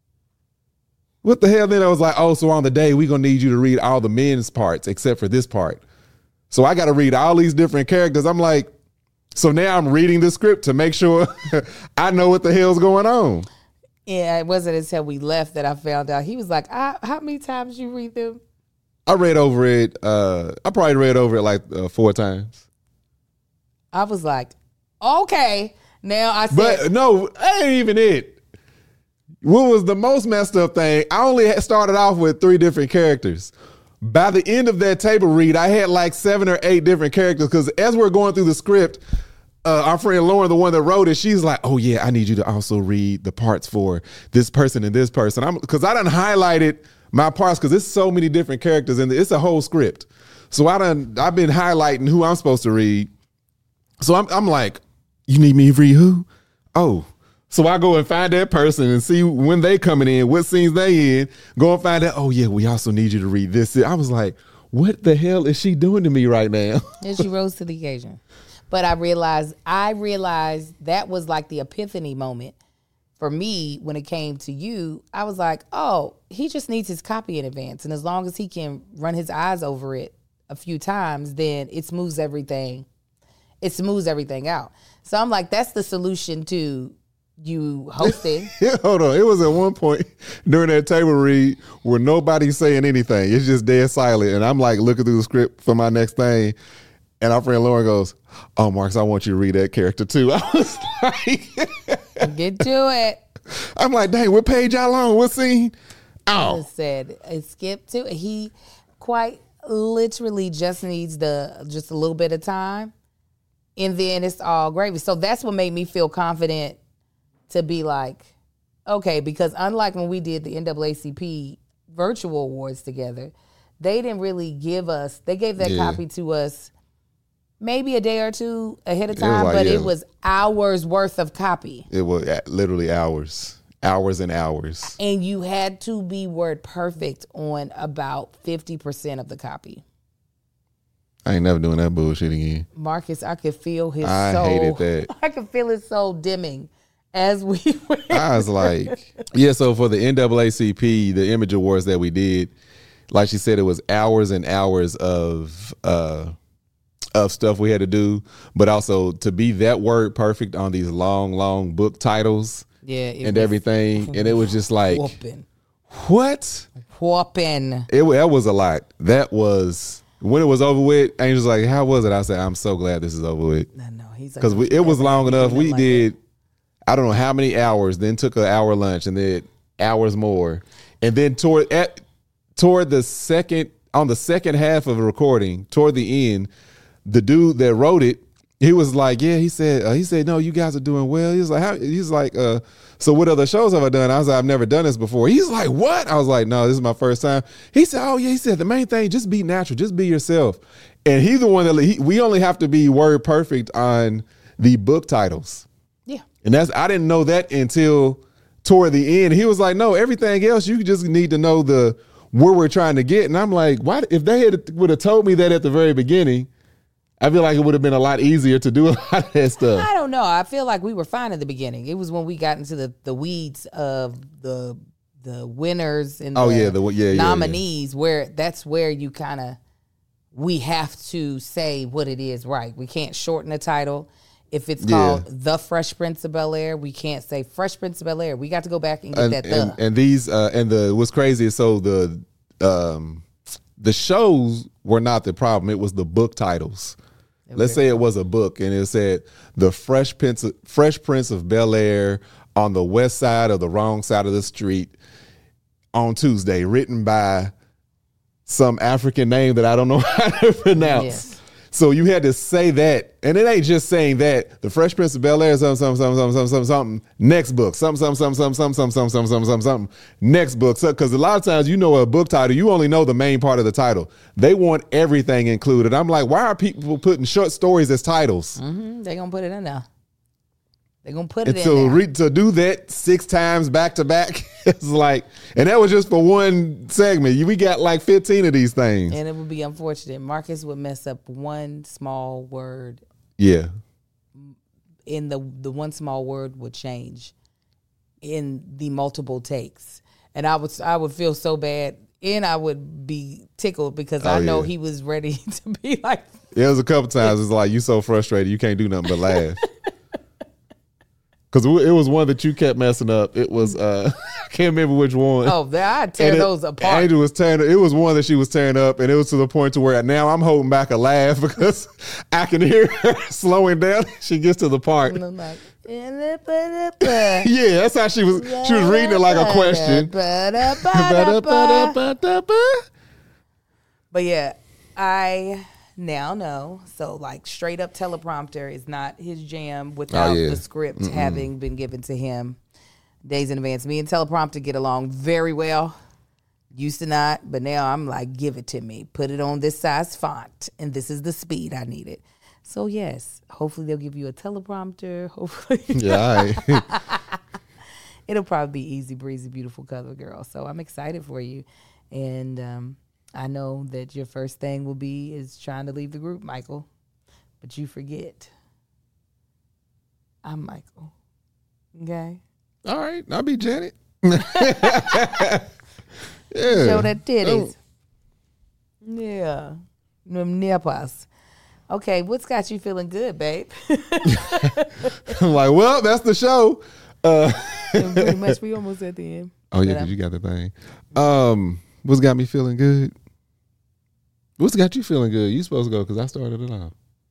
what the hell? Then I was like, oh, so on the day we're gonna need you to read all the men's parts except for this part. So I got to read all these different characters. I'm like, so now I'm reading the script to make sure I know what the hell's going on. Yeah, it wasn't until we left that I found out. He was like, how many times you read them? I read over it. I probably read over it like 4 times. I was like, okay. Now I said. But no, that ain't even it. What was the most messed up thing, I only started off with 3 different characters. By the end of that table read, I had like 7 or 8 different characters because as we're going through the script, our friend Lauren, the one that wrote it, she's like, oh yeah, I need you to also read the parts for this person and this person. Because I done highlighted my parts because there's so many different characters and it's a whole script. So I've been highlighting who I'm supposed to read. So I'm like, you need me to read who? Oh. So I go and find that person and see when they coming in, what scenes they in, go and find out, oh yeah, we also need you to read this. I was like, what the hell is she doing to me right now? And she rose to the occasion. But I realized that was like the epiphany moment for me when it came to you. I was like, oh, he just needs his copy in advance. And as long as he can run his eyes over it a few times, then it smooths everything. It smooths everything out. So I'm like, that's the solution to you hosting. Yeah, hold on. It was at one point during that table read where nobody's saying anything. It's just dead silent. And I'm like looking through the script for my next thing. And our friend Lauren goes, oh, Marcus, I want you to read that character too. I was like, get to it. I'm like, dang, what page y'all on? What scene? Oh. I said, skip to it. He quite literally just needs just a little bit of time. And then it's all gravy. So that's what made me feel confident to be like, okay, because unlike when we did the NAACP virtual awards together, they didn't really they gave that copy to us maybe a day or two ahead of time, but it was hours worth of copy. It was literally hours and hours. And you had to be word perfect on about 50% of the copy. I ain't never doing that bullshit again. Marcus, I could feel his soul. I hated that. I could feel his soul dimming as we went. I was like, yeah, so for the NAACP, the Image Awards that we did, like she said, it was hours and hours of stuff we had to do, but also to be that word perfect on these long book titles and everything. And it was just like, whooping. What? Whooping. That was a lot. That was... When it was over with, Angel's like, how was it? I said, I'm so glad this is over with. No, he's like, because it was long enough. We did, I don't know how many hours, then took an hour lunch and then hours more. And then toward the second half of the recording, toward the end, the dude that wrote it, he was like, yeah, he said, no, you guys are doing well. He was like, so what other shows have I done? I was like, I've never done this before. He's like, what? I was like, no, this is my first time. He said, oh yeah. He said, the main thing, just be natural, just be yourself. And he's the one that we only have to be word perfect on the book titles. Yeah. And I didn't know that until toward the end. He was like, no, everything else, you just need to know where we're trying to get. And I'm like, why? If they would have told me that at the very beginning, I feel like it would have been a lot easier to do a lot of that stuff. I don't know. I feel like we were fine at the beginning. It was when we got into the weeds of the winners and nominees where that's where you kind of, we have to say what it is right. We can't shorten the title. If it's called The Fresh Prince of Bel-Air, we can't say Fresh Prince of Bel-Air. We got to go back and get what's crazy is so the shows were not the problem. It was the book titles. Let's say it was a book and it said The Fresh Prince of Bel-Air on the west side or the wrong side of the street on Tuesday, written by some African name that I don't know how to pronounce. Yes. So you had to say that, and it ain't just saying that. The Fresh Prince of Bel-Air, something. Next book, something. Next book, because a lot of times a book title, you only know the main part of the title. They want everything included. I'm like, why are people putting short stories as titles? Mm-hmm. They're gonna put it in there. They're gonna put it in there. To do that 6 times back to back, it's like, and that was just for one segment. We got like 15 of these things, and it would be unfortunate. Marcus would mess up one small word. Yeah, and the one small word would change in the multiple takes, and I would feel so bad, and I would be tickled because I know he was ready to be like. There was a couple times it's like, you so frustrated you can't do nothing but laugh. Because it was one that you kept messing up. It was, I can't remember which one. Oh, I'd tear those apart. Angel was it was one that she was tearing up, and it was to the point to where now I'm holding back a laugh because I can hear her slowing down. She gets to the part. And I'm like, yeah, that's how she was reading it like a question. But yeah, I Now, no. So, like, straight up teleprompter is not his jam without the script having been given to him days in advance. Me and teleprompter get along very well. Used to not, but now I'm like, give it to me. Put it on this size font, and this is the speed I need it. So, yes, hopefully they'll give you a teleprompter. Hopefully. Yeah, It'll probably be easy breezy, beautiful color girl. So I'm excited for you. And I know that your first thing will be is trying to leave the group, Michael. But you forget. I'm Michael. Okay? all right, I'll be Janet. Yeah. Show that titties. Yeah. Them nipples. Okay, what's got you feeling good, babe? I'm like, well, that's the show. Pretty much, we almost at the end. Oh yeah, because you got the thing. What's got me feeling good? What's got you feeling good? You supposed to go because I started it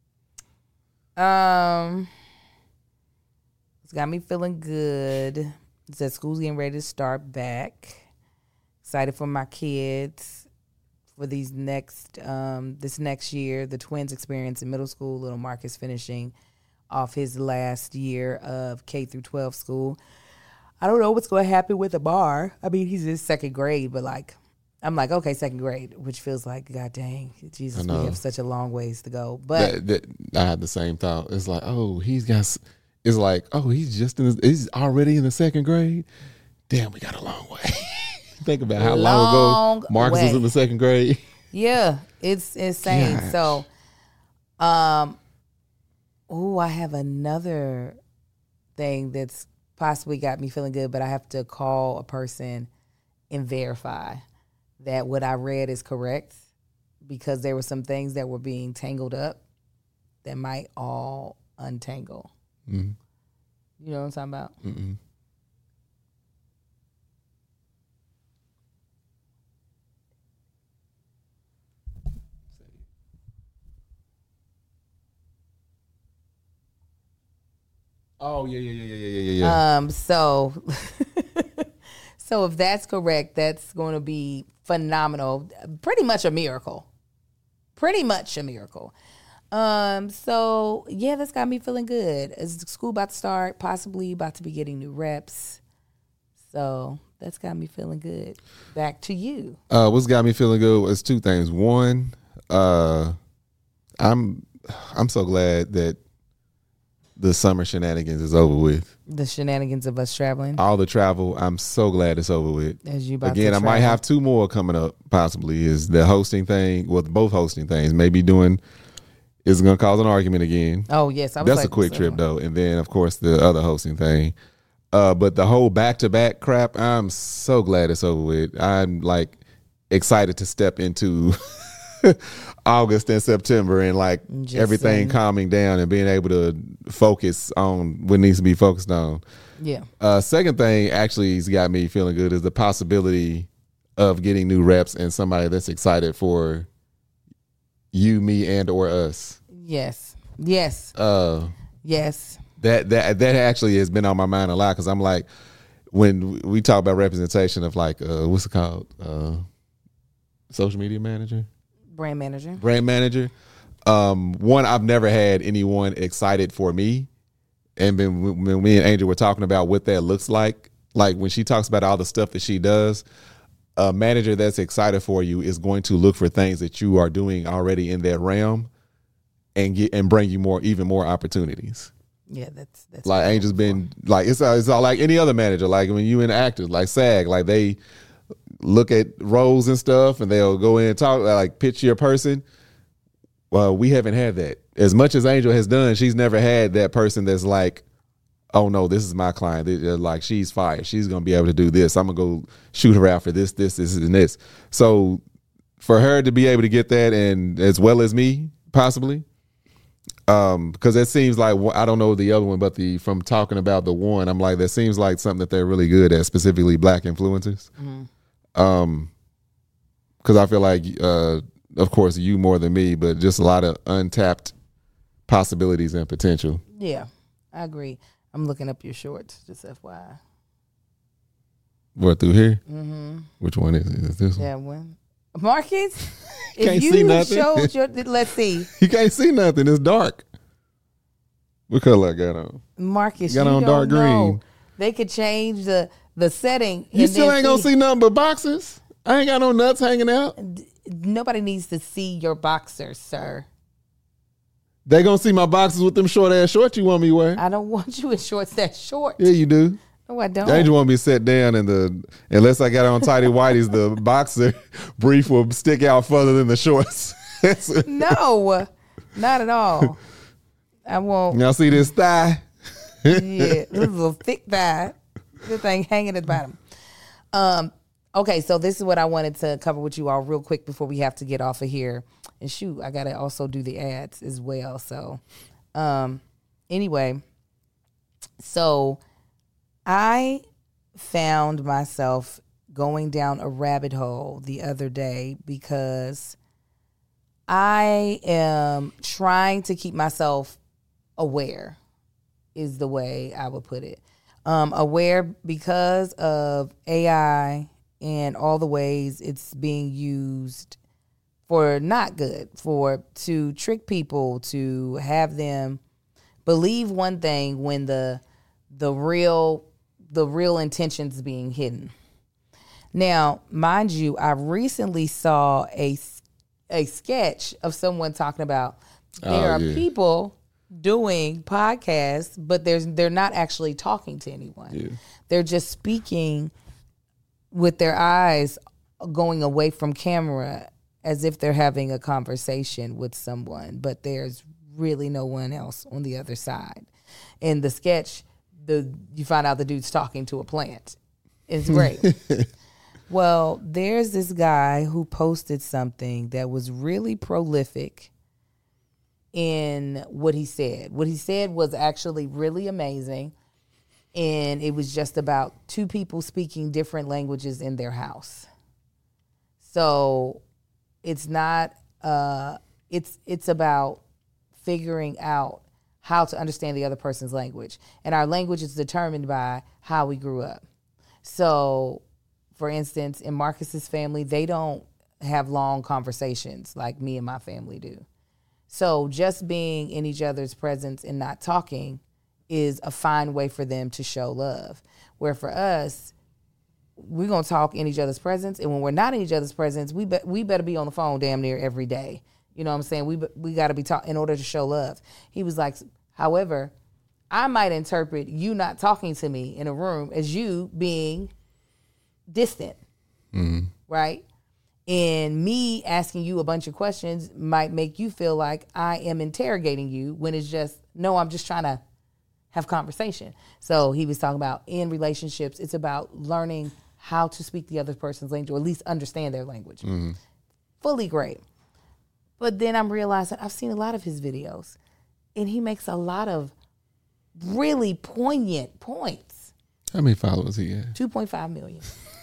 off. It's got me feeling good. It's that school's getting ready to start back. Excited for my kids for this next year. The twins experience in middle school. Little Marcus finishing off his last year of K through 12 school. I don't know what's going to happen with Amar. I mean, he's in second grade, but I'm like, okay, second grade, which feels like, God dang, Jesus, we have such a long ways to go. But I had the same thought. It's like, oh, he's already in the second grade. Damn, we got a long way. Think about how long ago Marcus was in the second grade. Yeah, it's insane. Gosh. So, I have another thing that's possibly got me feeling good, but I have to call a person and verify that what I read is correct, because there were some things that were being tangled up that might all untangle. Mm-hmm. You know what I'm talking about? Mm-mm. Oh yeah. So if that's correct, that's going to be phenomenal. Pretty much a miracle. So yeah, that's got me feeling good. Is school about to start? Possibly about to be getting new reps. So that's got me feeling good. Back to you. What's got me feeling good is two things. One, I'm so glad that the summer shenanigans is over with. The shenanigans of us traveling. All the travel, I'm so glad it's over with. As you about Again, to I might have two more coming up, possibly, is the hosting thing, well, both hosting things. Maybe is going to cause an argument again. Oh, yes. That's a quick trip, though. And then, of course, the other hosting thing. But the whole back-to-back crap, I'm so glad it's over with. I'm, excited to step into August and September and everything calming down and being able to focus on what needs to be focused on. Yeah. Second thing actually has got me feeling good is the possibility of getting new reps and somebody that's excited for you, me, and or us. Yes. Yes. Yes. That actually has been on my mind a lot, because I'm like, when we talk about representation of what's it called? Social media manager? Brand manager. One, I've never had anyone excited for me. And when me and Angel were talking about what that looks like when she talks about all the stuff that she does, a manager that's excited for you is going to look for things that you are doing already in that realm and bring you even more opportunities. Yeah, that's like Angel's been it's all like any other manager. Like when you in actors, like SAG, they look at roles and stuff, and they'll go in and talk, pitch your person. Well, we haven't had that. As much as Angel has done, she's never had that person that's like, oh no, this is my client. She's fired. She's gonna be able to do this. I'm gonna go shoot her out for this, and this. So for her to be able to get that, and as well as me, possibly, because it seems like, I don't know the other one, but from talking about the one, I'm like, that seems like something that they're really good at, specifically Black influencers. Mm-hmm. Because I feel like, of course, you more than me, but just a lot of untapped possibilities and potential. Yeah, I agree. I'm looking up your shorts, just FYI. What, through here? Mm-hmm. Which one is it? Is this one? Yeah, one. Marcus? Can't see nothing. Showed your, let's see. You can't see nothing. It's dark. What color I got on? Marcus, Got you on don't dark know. green. They could change the setting. You still ain't gonna see nothing but boxers. I ain't got no nuts hanging out. Nobody needs to see your boxers, sir. They gonna see my boxers with them short ass shorts you want me to wear. I don't want you in shorts that short. Yeah, you do. No, I don't. Angel want me to sit down and unless I got on tighty whities, the boxer brief will stick out further than the shorts. No, not at all. I won't. Y'all see this thigh? Yeah, this is a thick thigh. This thing hanging at the bottom. Okay, so this is what I wanted to cover with you all real quick before we have to get off of here. And shoot, I gotta also do the ads as well. So, anyway, so I found myself going down a rabbit hole the other day because I am trying to keep myself aware, is the way I would put it. Aware because of AI and all the ways it's being used for not good, to trick people, to have them believe one thing when the real intentions being hidden. Now, mind you, I recently saw a sketch of someone talking about there are people doing podcasts, but they're not actually talking to anyone. Yeah. They're just speaking with their eyes going away from camera as if they're having a conversation with someone, but there's really no one else on the other side. In the sketch, you find out the dude's talking to a plant. It's great. Well, there's this guy who posted something that was really prolific in what he said. What he said was actually really amazing, and it was just about two people speaking different languages in their house. So it's not, it's about figuring out how to understand the other person's language. And our language is determined by how we grew up. So, for instance, in Marcus's family, they don't have long conversations like me and my family do. So just being in each other's presence and not talking is a fine way for them to show love. Where for us, we're going to talk in each other's presence. And when we're not in each other's presence, we better be on the phone damn near every day. You know what I'm saying? We got to be talking in order to show love. He was like, however, I might interpret you not talking to me in a room as you being distant, right? And me asking you a bunch of questions might make you feel like I am interrogating you when it's just, no, I'm just trying to have conversation. So he was talking about in relationships, it's about learning how to speak the other person's language, or at least understand their language. Fully great. But then I'm realizing I've seen a lot of his videos, and he makes a lot of really poignant points. How many followers he had? 2.5 million.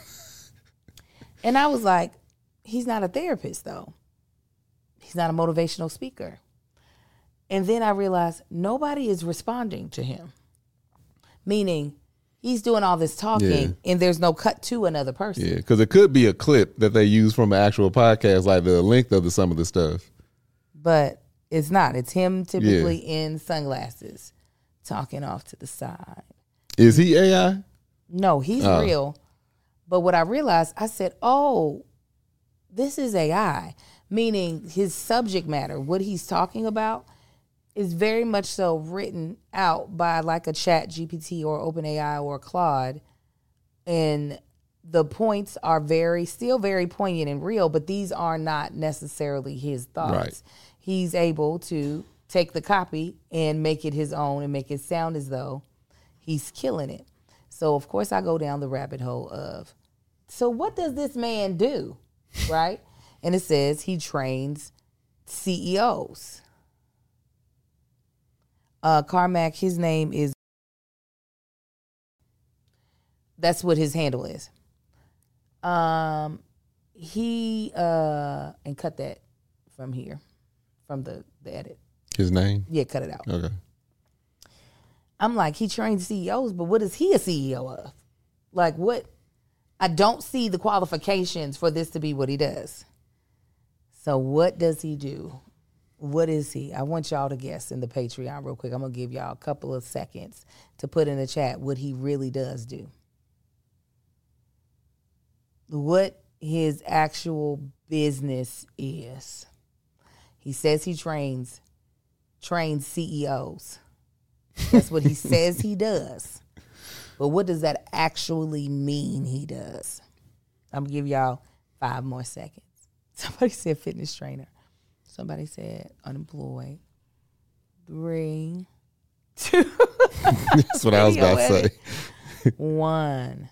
And I was like, he's not a therapist, though. He's not a motivational speaker. And then I realized nobody is responding to him, meaning he's doing all this talking and there's no cut to another person. Yeah, because it could be a clip that they use from an actual podcast, like the length of some of the stuff. But it's not. It's him typically in sunglasses talking off to the side. Is he AI? No, he's real. But what I realized, I said, oh, this is AI, meaning his subject matter, what he's talking about, is very much so written out by like a Chat GPT or OpenAI or Claude. And the points are still very poignant and real, but these are not necessarily his thoughts. Right. He's able to take the copy and make it his own and make it sound as though he's killing it. So, of course, I go down the rabbit hole of, so what does this man do, right? And it says he trains CEOs. Carmack, his name is, that's what his handle is. And cut that from here, from the edit. His name? Yeah, cut it out. Okay. I'm like, he trains CEOs, but what is he a CEO of? Like, what? I don't see the qualifications for this to be what he does. So what does he do? What is he? I want y'all to guess in the Patreon real quick. I'm going to give y'all a couple of seconds to put in the chat what he really does do. What his actual business is. He says he trains CEOs. That's what he says he does. But what does that actually mean he does? I'm going to give y'all 5 more seconds. Somebody said fitness trainer. Somebody said unemployed. 3, 2. That's what I was about to say. 1.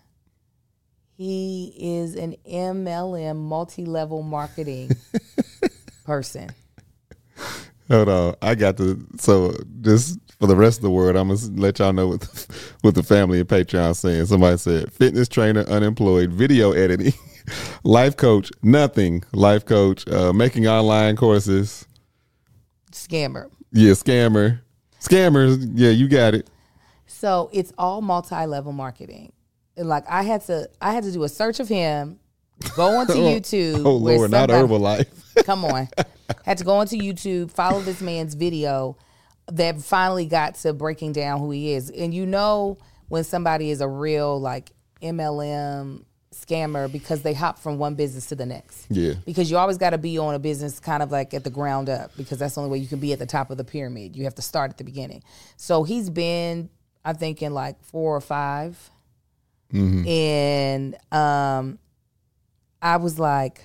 He is an MLM, multi-level marketing person. Hold on. I got so just for the rest of the world, I'm going to let y'all know what the family and Patreon saying. Somebody said fitness trainer, unemployed, video editing, life coach, nothing, life coach, making online courses. Scammer. Yeah, scammer. Scammers, yeah, you got it. So it's all multi-level marketing. And like I had to do a search of him, go onto YouTube. Oh Lord, not Herbalife. Come on. Had to go onto YouTube, follow this man's video that finally got to breaking down who he is. And you know when somebody is a real like MLM scammer because they hop from one business to the next. Yeah. Because you always got to be on a business kind of like at the ground up because that's the only way you can be at the top of the pyramid. You have to start at the beginning. So he's been, I think, in like 4 or 5. Mm-hmm. And I was like,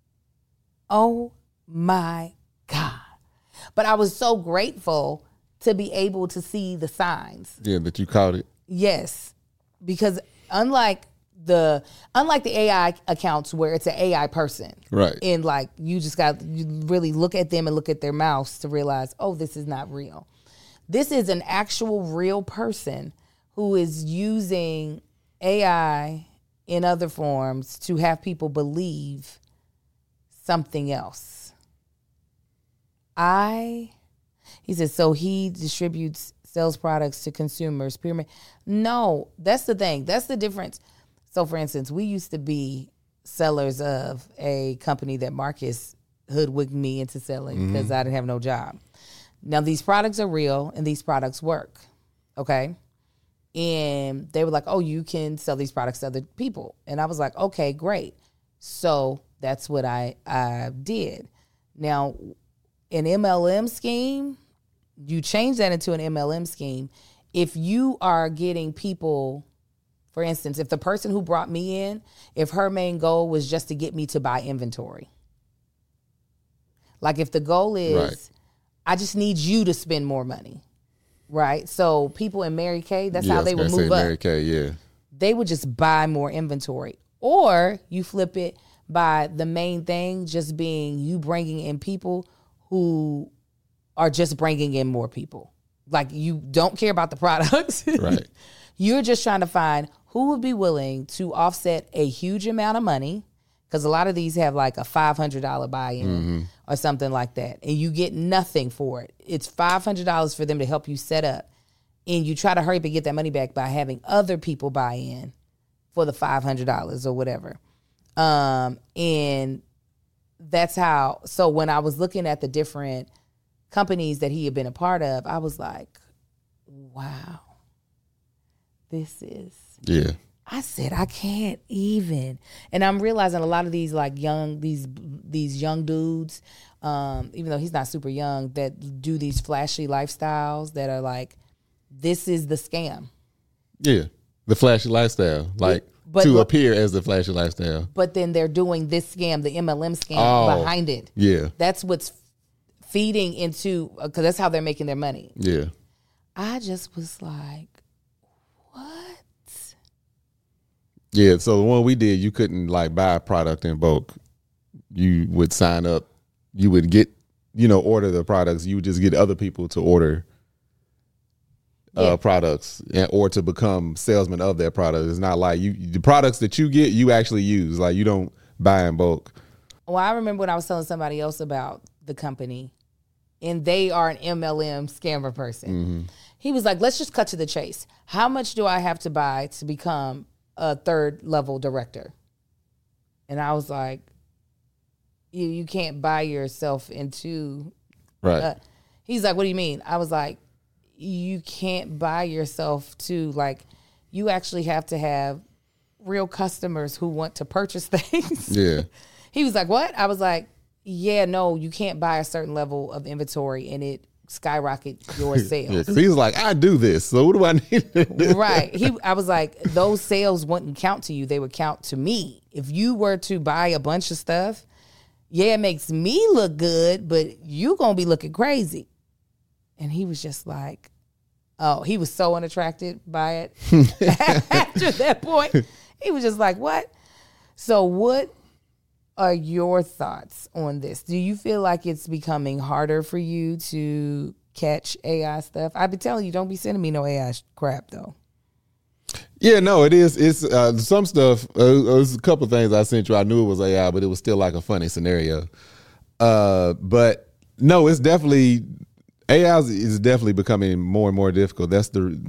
oh my God. But I was so grateful to be able to see the signs. Yeah, that you caught it. Yes. Because unlike the AI accounts where it's an AI person. Right. And like you really look at them and look at their mouths to realize, oh, this is not real. This is an actual real person who is using AI in other forms to have people believe something else. He says, so he distributes sales products to consumers. Pyramid. No, that's the thing. That's the difference. So for instance, we used to be sellers of a company that Marcus hoodwinked me into selling because I didn't have no job. Now these products are real and these products work. Okay. And they were like, oh, you can sell these products to other people. And I was like, okay, great. So that's what I did. Now, an MLM scheme, you change that into an MLM scheme. If you are getting people, for instance, if the person who brought me in, if her main goal was just to get me to buy inventory. Like if the goal is, right, I just need you to spend more money. Right. So people in Mary Kay, that's how they would move up. Mary Kay, yeah. They would just buy more inventory. Or you flip it by the main thing just being you bringing in people who are just bringing in more people. Like you don't care about the products. Right. You're just trying to find who would be willing to offset a huge amount of money. Because a lot of these have like a $500 buy-in or something like that. And you get nothing for it. It's $500 for them to help you set up. And you try to hurry up and get that money back by having other people buy in for the $500 or whatever. And that's how, so when I was looking at the different companies that he had been a part of, I was like, wow, this is. Yeah. I said, I can't even. And I'm realizing a lot of these like these young dudes, even though he's not super young, that do these flashy lifestyles that are like, this is the scam. Yeah. The flashy lifestyle. Like appear as the flashy lifestyle. But then they're doing this scam, the MLM scam behind it. Yeah. That's what's feeding into, because that's how they're making their money. Yeah. I just was like, yeah, so the one we did, you couldn't like buy a product in bulk. You would sign up, you would get, order the products. You would just get other people to order products or to become salesmen of their product. It's not like the products that you get, you actually use. Like you don't buy in bulk. Well, I remember when I was telling somebody else about the company and they are an MLM scammer person. Mm-hmm. He was like, let's just cut to the chase. How much do I have to buy to become a 3rd level director? And I was like, you can't buy yourself into. Right. He's like, what do you mean? I was like, you can't buy yourself to, like, you actually have to have real customers who want to purchase things. Yeah. He was like, what? I was like, yeah, no, you can't buy a certain level of inventory and it skyrocket your sales. Yeah, 'cause he's like, I do this, so what do I need to do? Right. I was like, those sales wouldn't count to you. They would count to me. If you were to buy a bunch of stuff, yeah, it makes me look good, but you going to be looking crazy. And he was just like, oh, he was so unattracted by it. After that point, he was just like, what? So what are your thoughts on this? Do you feel like it's becoming harder for you to catch AI stuff? I've been telling you, don't be sending me no AI crap, though. Yeah, no, it is. It's some stuff. There's a couple of things I sent you. I knew it was AI, but it was still like a funny scenario. But no, it's definitely AI is definitely becoming more and more difficult. That's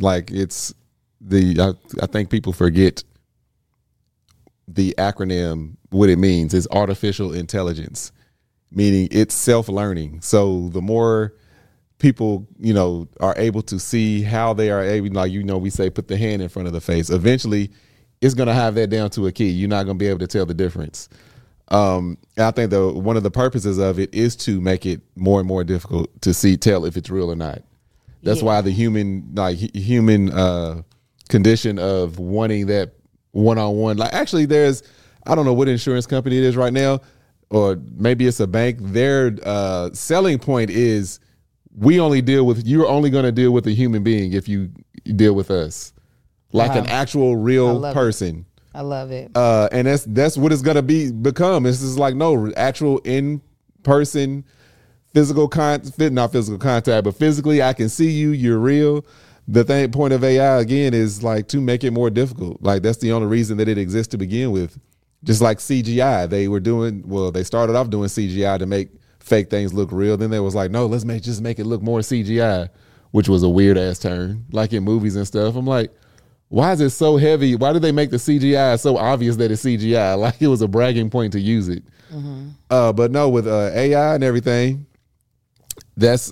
I think people forget the acronym, what it means. Is artificial intelligence, meaning it's self-learning. So the more people, are able to see how they are able, like, we say put the hand in front of the face. Eventually, it's going to have that down to a key. You're not going to be able to tell the difference. And I think one of the purposes of it is to make it more and more difficult to tell if it's real or not. That's why the human condition of wanting that one-on-one. Like, actually, I don't know what insurance company it is right now, or maybe it's a bank. Their selling point is, you're only going to deal with a human being if you deal with us, like an actual real person. I love it. And that's what it's going to become. It's just like, no, actual in-person not physical contact, but physically I can see you, you're real. The point of AI, again, is like to make it more difficult. Like, that's the only reason that it exists to begin with. Just like CGI, they started off doing CGI to make fake things look real. Then they was like, no, let's just make it look more CGI, which was a weird ass turn, like in movies and stuff. I'm like, why is it so heavy? Why did they make the CGI so obvious that it's CGI? Like, it was a bragging point to use it. Mm-hmm. But no, with AI and everything, that's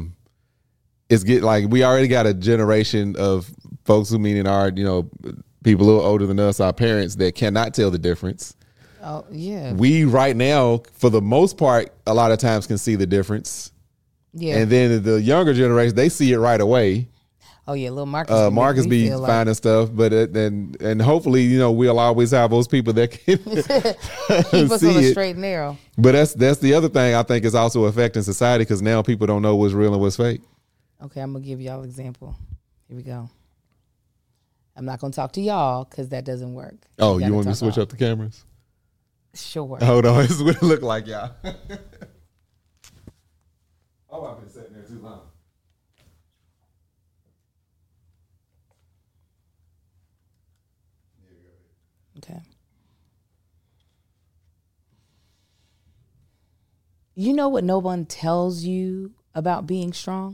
we already got a generation of folks who, meaning our, people a little older than us, our parents, that cannot tell the difference. Oh, yeah. We right now, for the most part, a lot of times can see the difference. Yeah. And then the younger generation, they see it right away. Oh, yeah, little Marcus. Marcus be finding stuff, but and hopefully, we'll always have those people that can keep us on the straight and narrow. But that's the other thing I think is also affecting society, because now people don't know what's real and what's fake. Okay, I'm going to give y'all an example. Here we go. I'm not going to talk to y'all because that doesn't work. Oh, you want me to switch up the cameras? Sure. Hold on. This is what it look like, y'all. Oh, I've been sitting there too long. Okay. You know what no one tells you about being strong?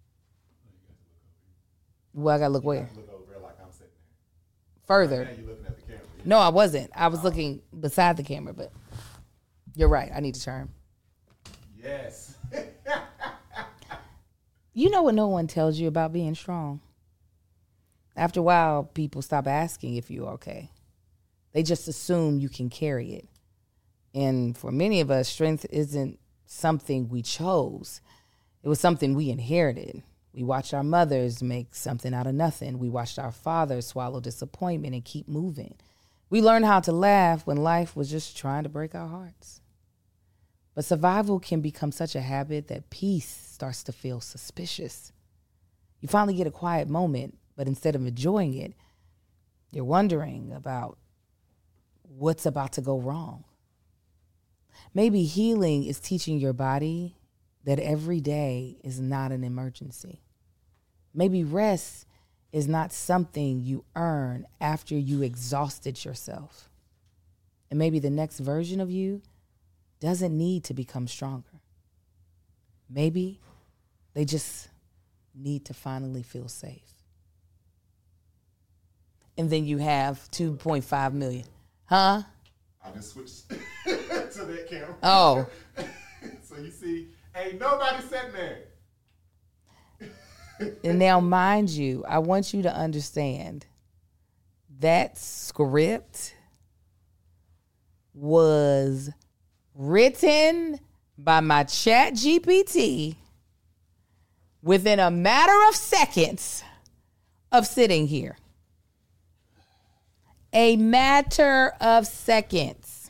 Well, I got to look where? Look over there like I'm sitting there. Further. Right now you're looking at the camera. No, I wasn't. I was looking beside the camera, but you're right. I need to turn. Yes. You know what no one tells you about being strong? After a while, people stop asking if you're okay. They just assume you can carry it. And for many of us, strength isn't something we chose. It was something we inherited. We watched our mothers make something out of nothing. We watched our fathers swallow disappointment and keep moving. We learned how to laugh when life was just trying to break our hearts. But survival can become such a habit that peace starts to feel suspicious. You finally get a quiet moment, but instead of enjoying it, you're wondering about what's about to go wrong. Maybe healing is teaching your body that every day is not an emergency. Maybe rest is not something you earn after you exhausted yourself. And maybe the next version of you doesn't need to become stronger. Maybe they just need to finally feel safe. And then you have 2.5 million. Huh? I just switched to that camera. Oh. So you see, ain't nobody sitting there. And now, mind you, I want you to understand that script was written by my chat GPT within a matter of seconds of sitting here. A matter of seconds.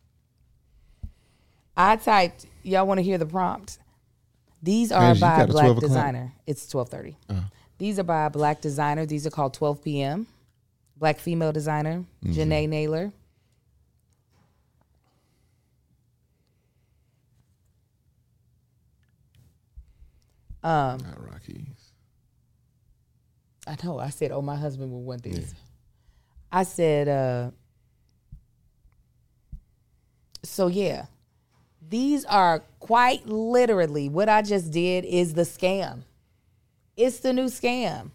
I typed, y'all want to hear the prompt? These are Angie, by a black 12 o'clock? designer. It's 12:30. These are by a black designer. These are called 12 p.m. Black female designer, Janae Naylor. Not Rockies. I know. I said, oh, my husband would want these. Yeah. I said, so yeah, these are quite literally what I just did is the scam. It's the new scam.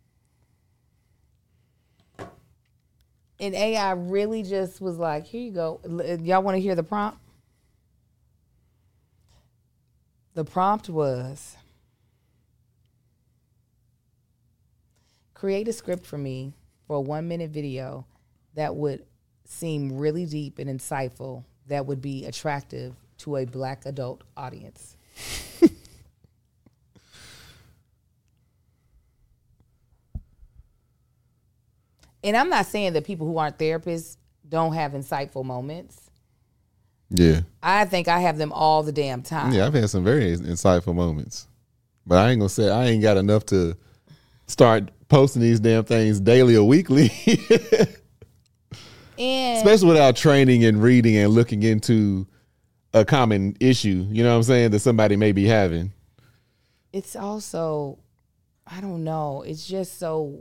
And AI really just was like, here you go. Y'all want to hear the prompt? The prompt was, create a script for me for a 1-minute video that would seem really deep and insightful, that would be attractive to a black adult audience. And I'm not saying that people who aren't therapists don't have insightful moments. Yeah. I think I have them all the damn time. Yeah, I've had some very insightful moments. But I ain't going to say I ain't got enough to start posting these damn things daily or weekly. And especially without training and reading and looking into a common issue, you know what I'm saying, that somebody may be having. It's also, I don't know, it's so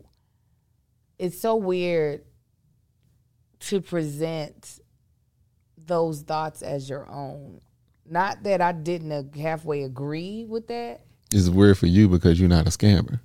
weird to present those thoughts as your own. Not that I didn't halfway agree with that. It's weird for you because you're not a scammer.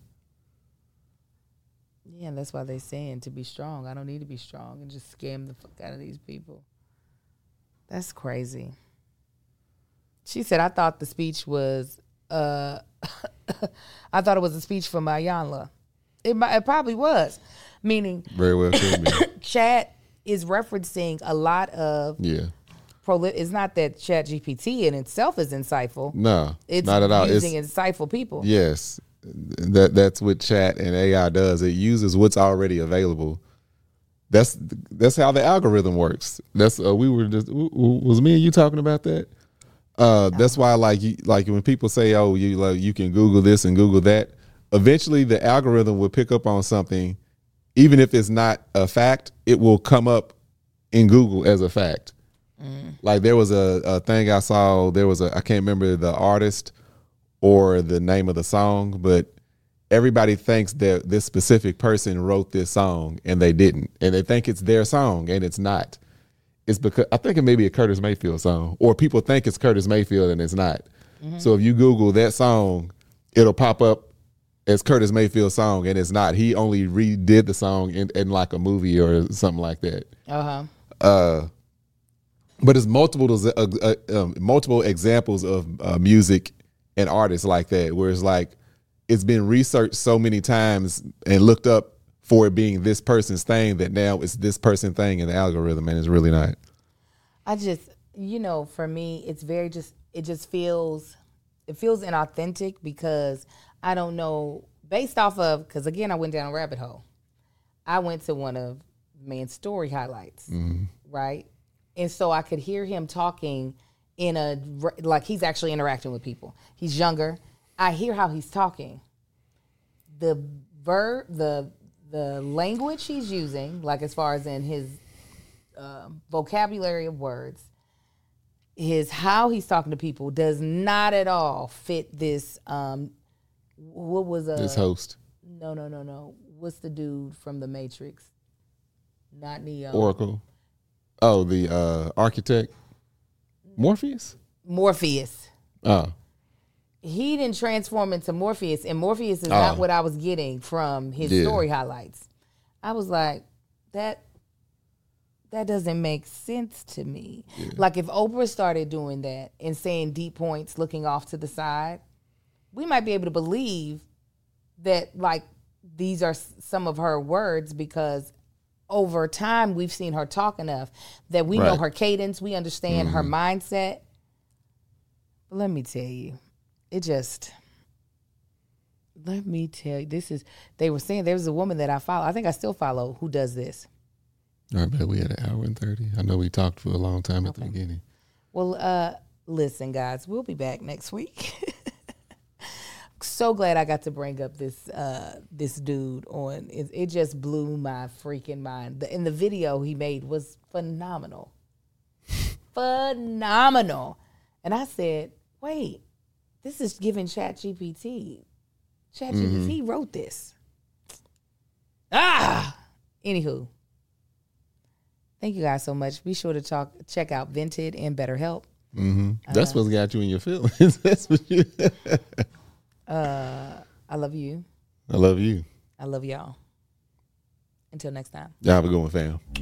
Yeah, and that's why they're saying to be strong. I don't need to be strong and just scam the fuck out of these people. That's crazy. She said, I thought the speech was, I thought it was a speech from Ayanla. It probably was. Meaning, very well could be. Chat is referencing a lot of it's not that Chat GPT in itself is insightful. No, it's not at all. Using insightful people. Yes, that's what Chat and AI does. It uses what's already available. That's how the algorithm works. That's was me and you talking about that. That's why like when people say, oh, you can Google this and Google that. Eventually, the algorithm will pick up on something. Even if it's not a fact, it will come up in Google as a fact. Like there was a thing I saw, I can't remember the artist or the name of the song, but everybody thinks that this specific person wrote this song and they didn't. And they think it's their song and it's not. It's because I think it may be a Curtis Mayfield song, or people think it's Curtis Mayfield and it's not. So if you Google that song, it'll pop up as Curtis Mayfield's song, and it's not. He only redid the song in like a movie or something like that. But it's multiple examples of music and artists like that, where it's like it's been researched so many times and looked up for it being this person's thing that now it's this person's thing in the algorithm, and it's really not. I just, for me, it's it just feels inauthentic because I don't know, based off of, because again, I went down a rabbit hole. I went to one of man's story highlights, right? And so I could hear him talking like he's actually interacting with people. He's younger. I hear how he's talking. The language he's using, like as far as in his vocabulary of words, how he's talking to people does not at all fit this, this host? No. What's the dude from The Matrix? Not Neo. Oracle. Oh, the architect. Morpheus. Oh. He didn't transform into Morpheus, and Morpheus is not what I was getting from his story highlights. I was like, that doesn't make sense to me. Like if Oprah started doing that and saying deep points, looking off to the side, we might be able to believe that like these are some of her words, because over time we've seen her talk enough that we know her cadence, we understand her mindset. But let me tell you, they were saying there was a woman that I follow, I think I still follow, who does this. I bet we had 1 hour and 30. I know we talked for a long time at the beginning. Well, listen, guys, we'll be back next week. So glad I got to bring up this dude on. It just blew my freaking mind. And the video he made was phenomenal. Phenomenal. And I said, wait, this is giving ChatGPT. ChatGPT wrote this. Anywho. Thank you guys so much. Be sure to check out Vented and BetterHelp. That's what's got you in your feelings. That's what you. I love you. I love you. I love y'all. Until next time. Y'all have a good one, fam.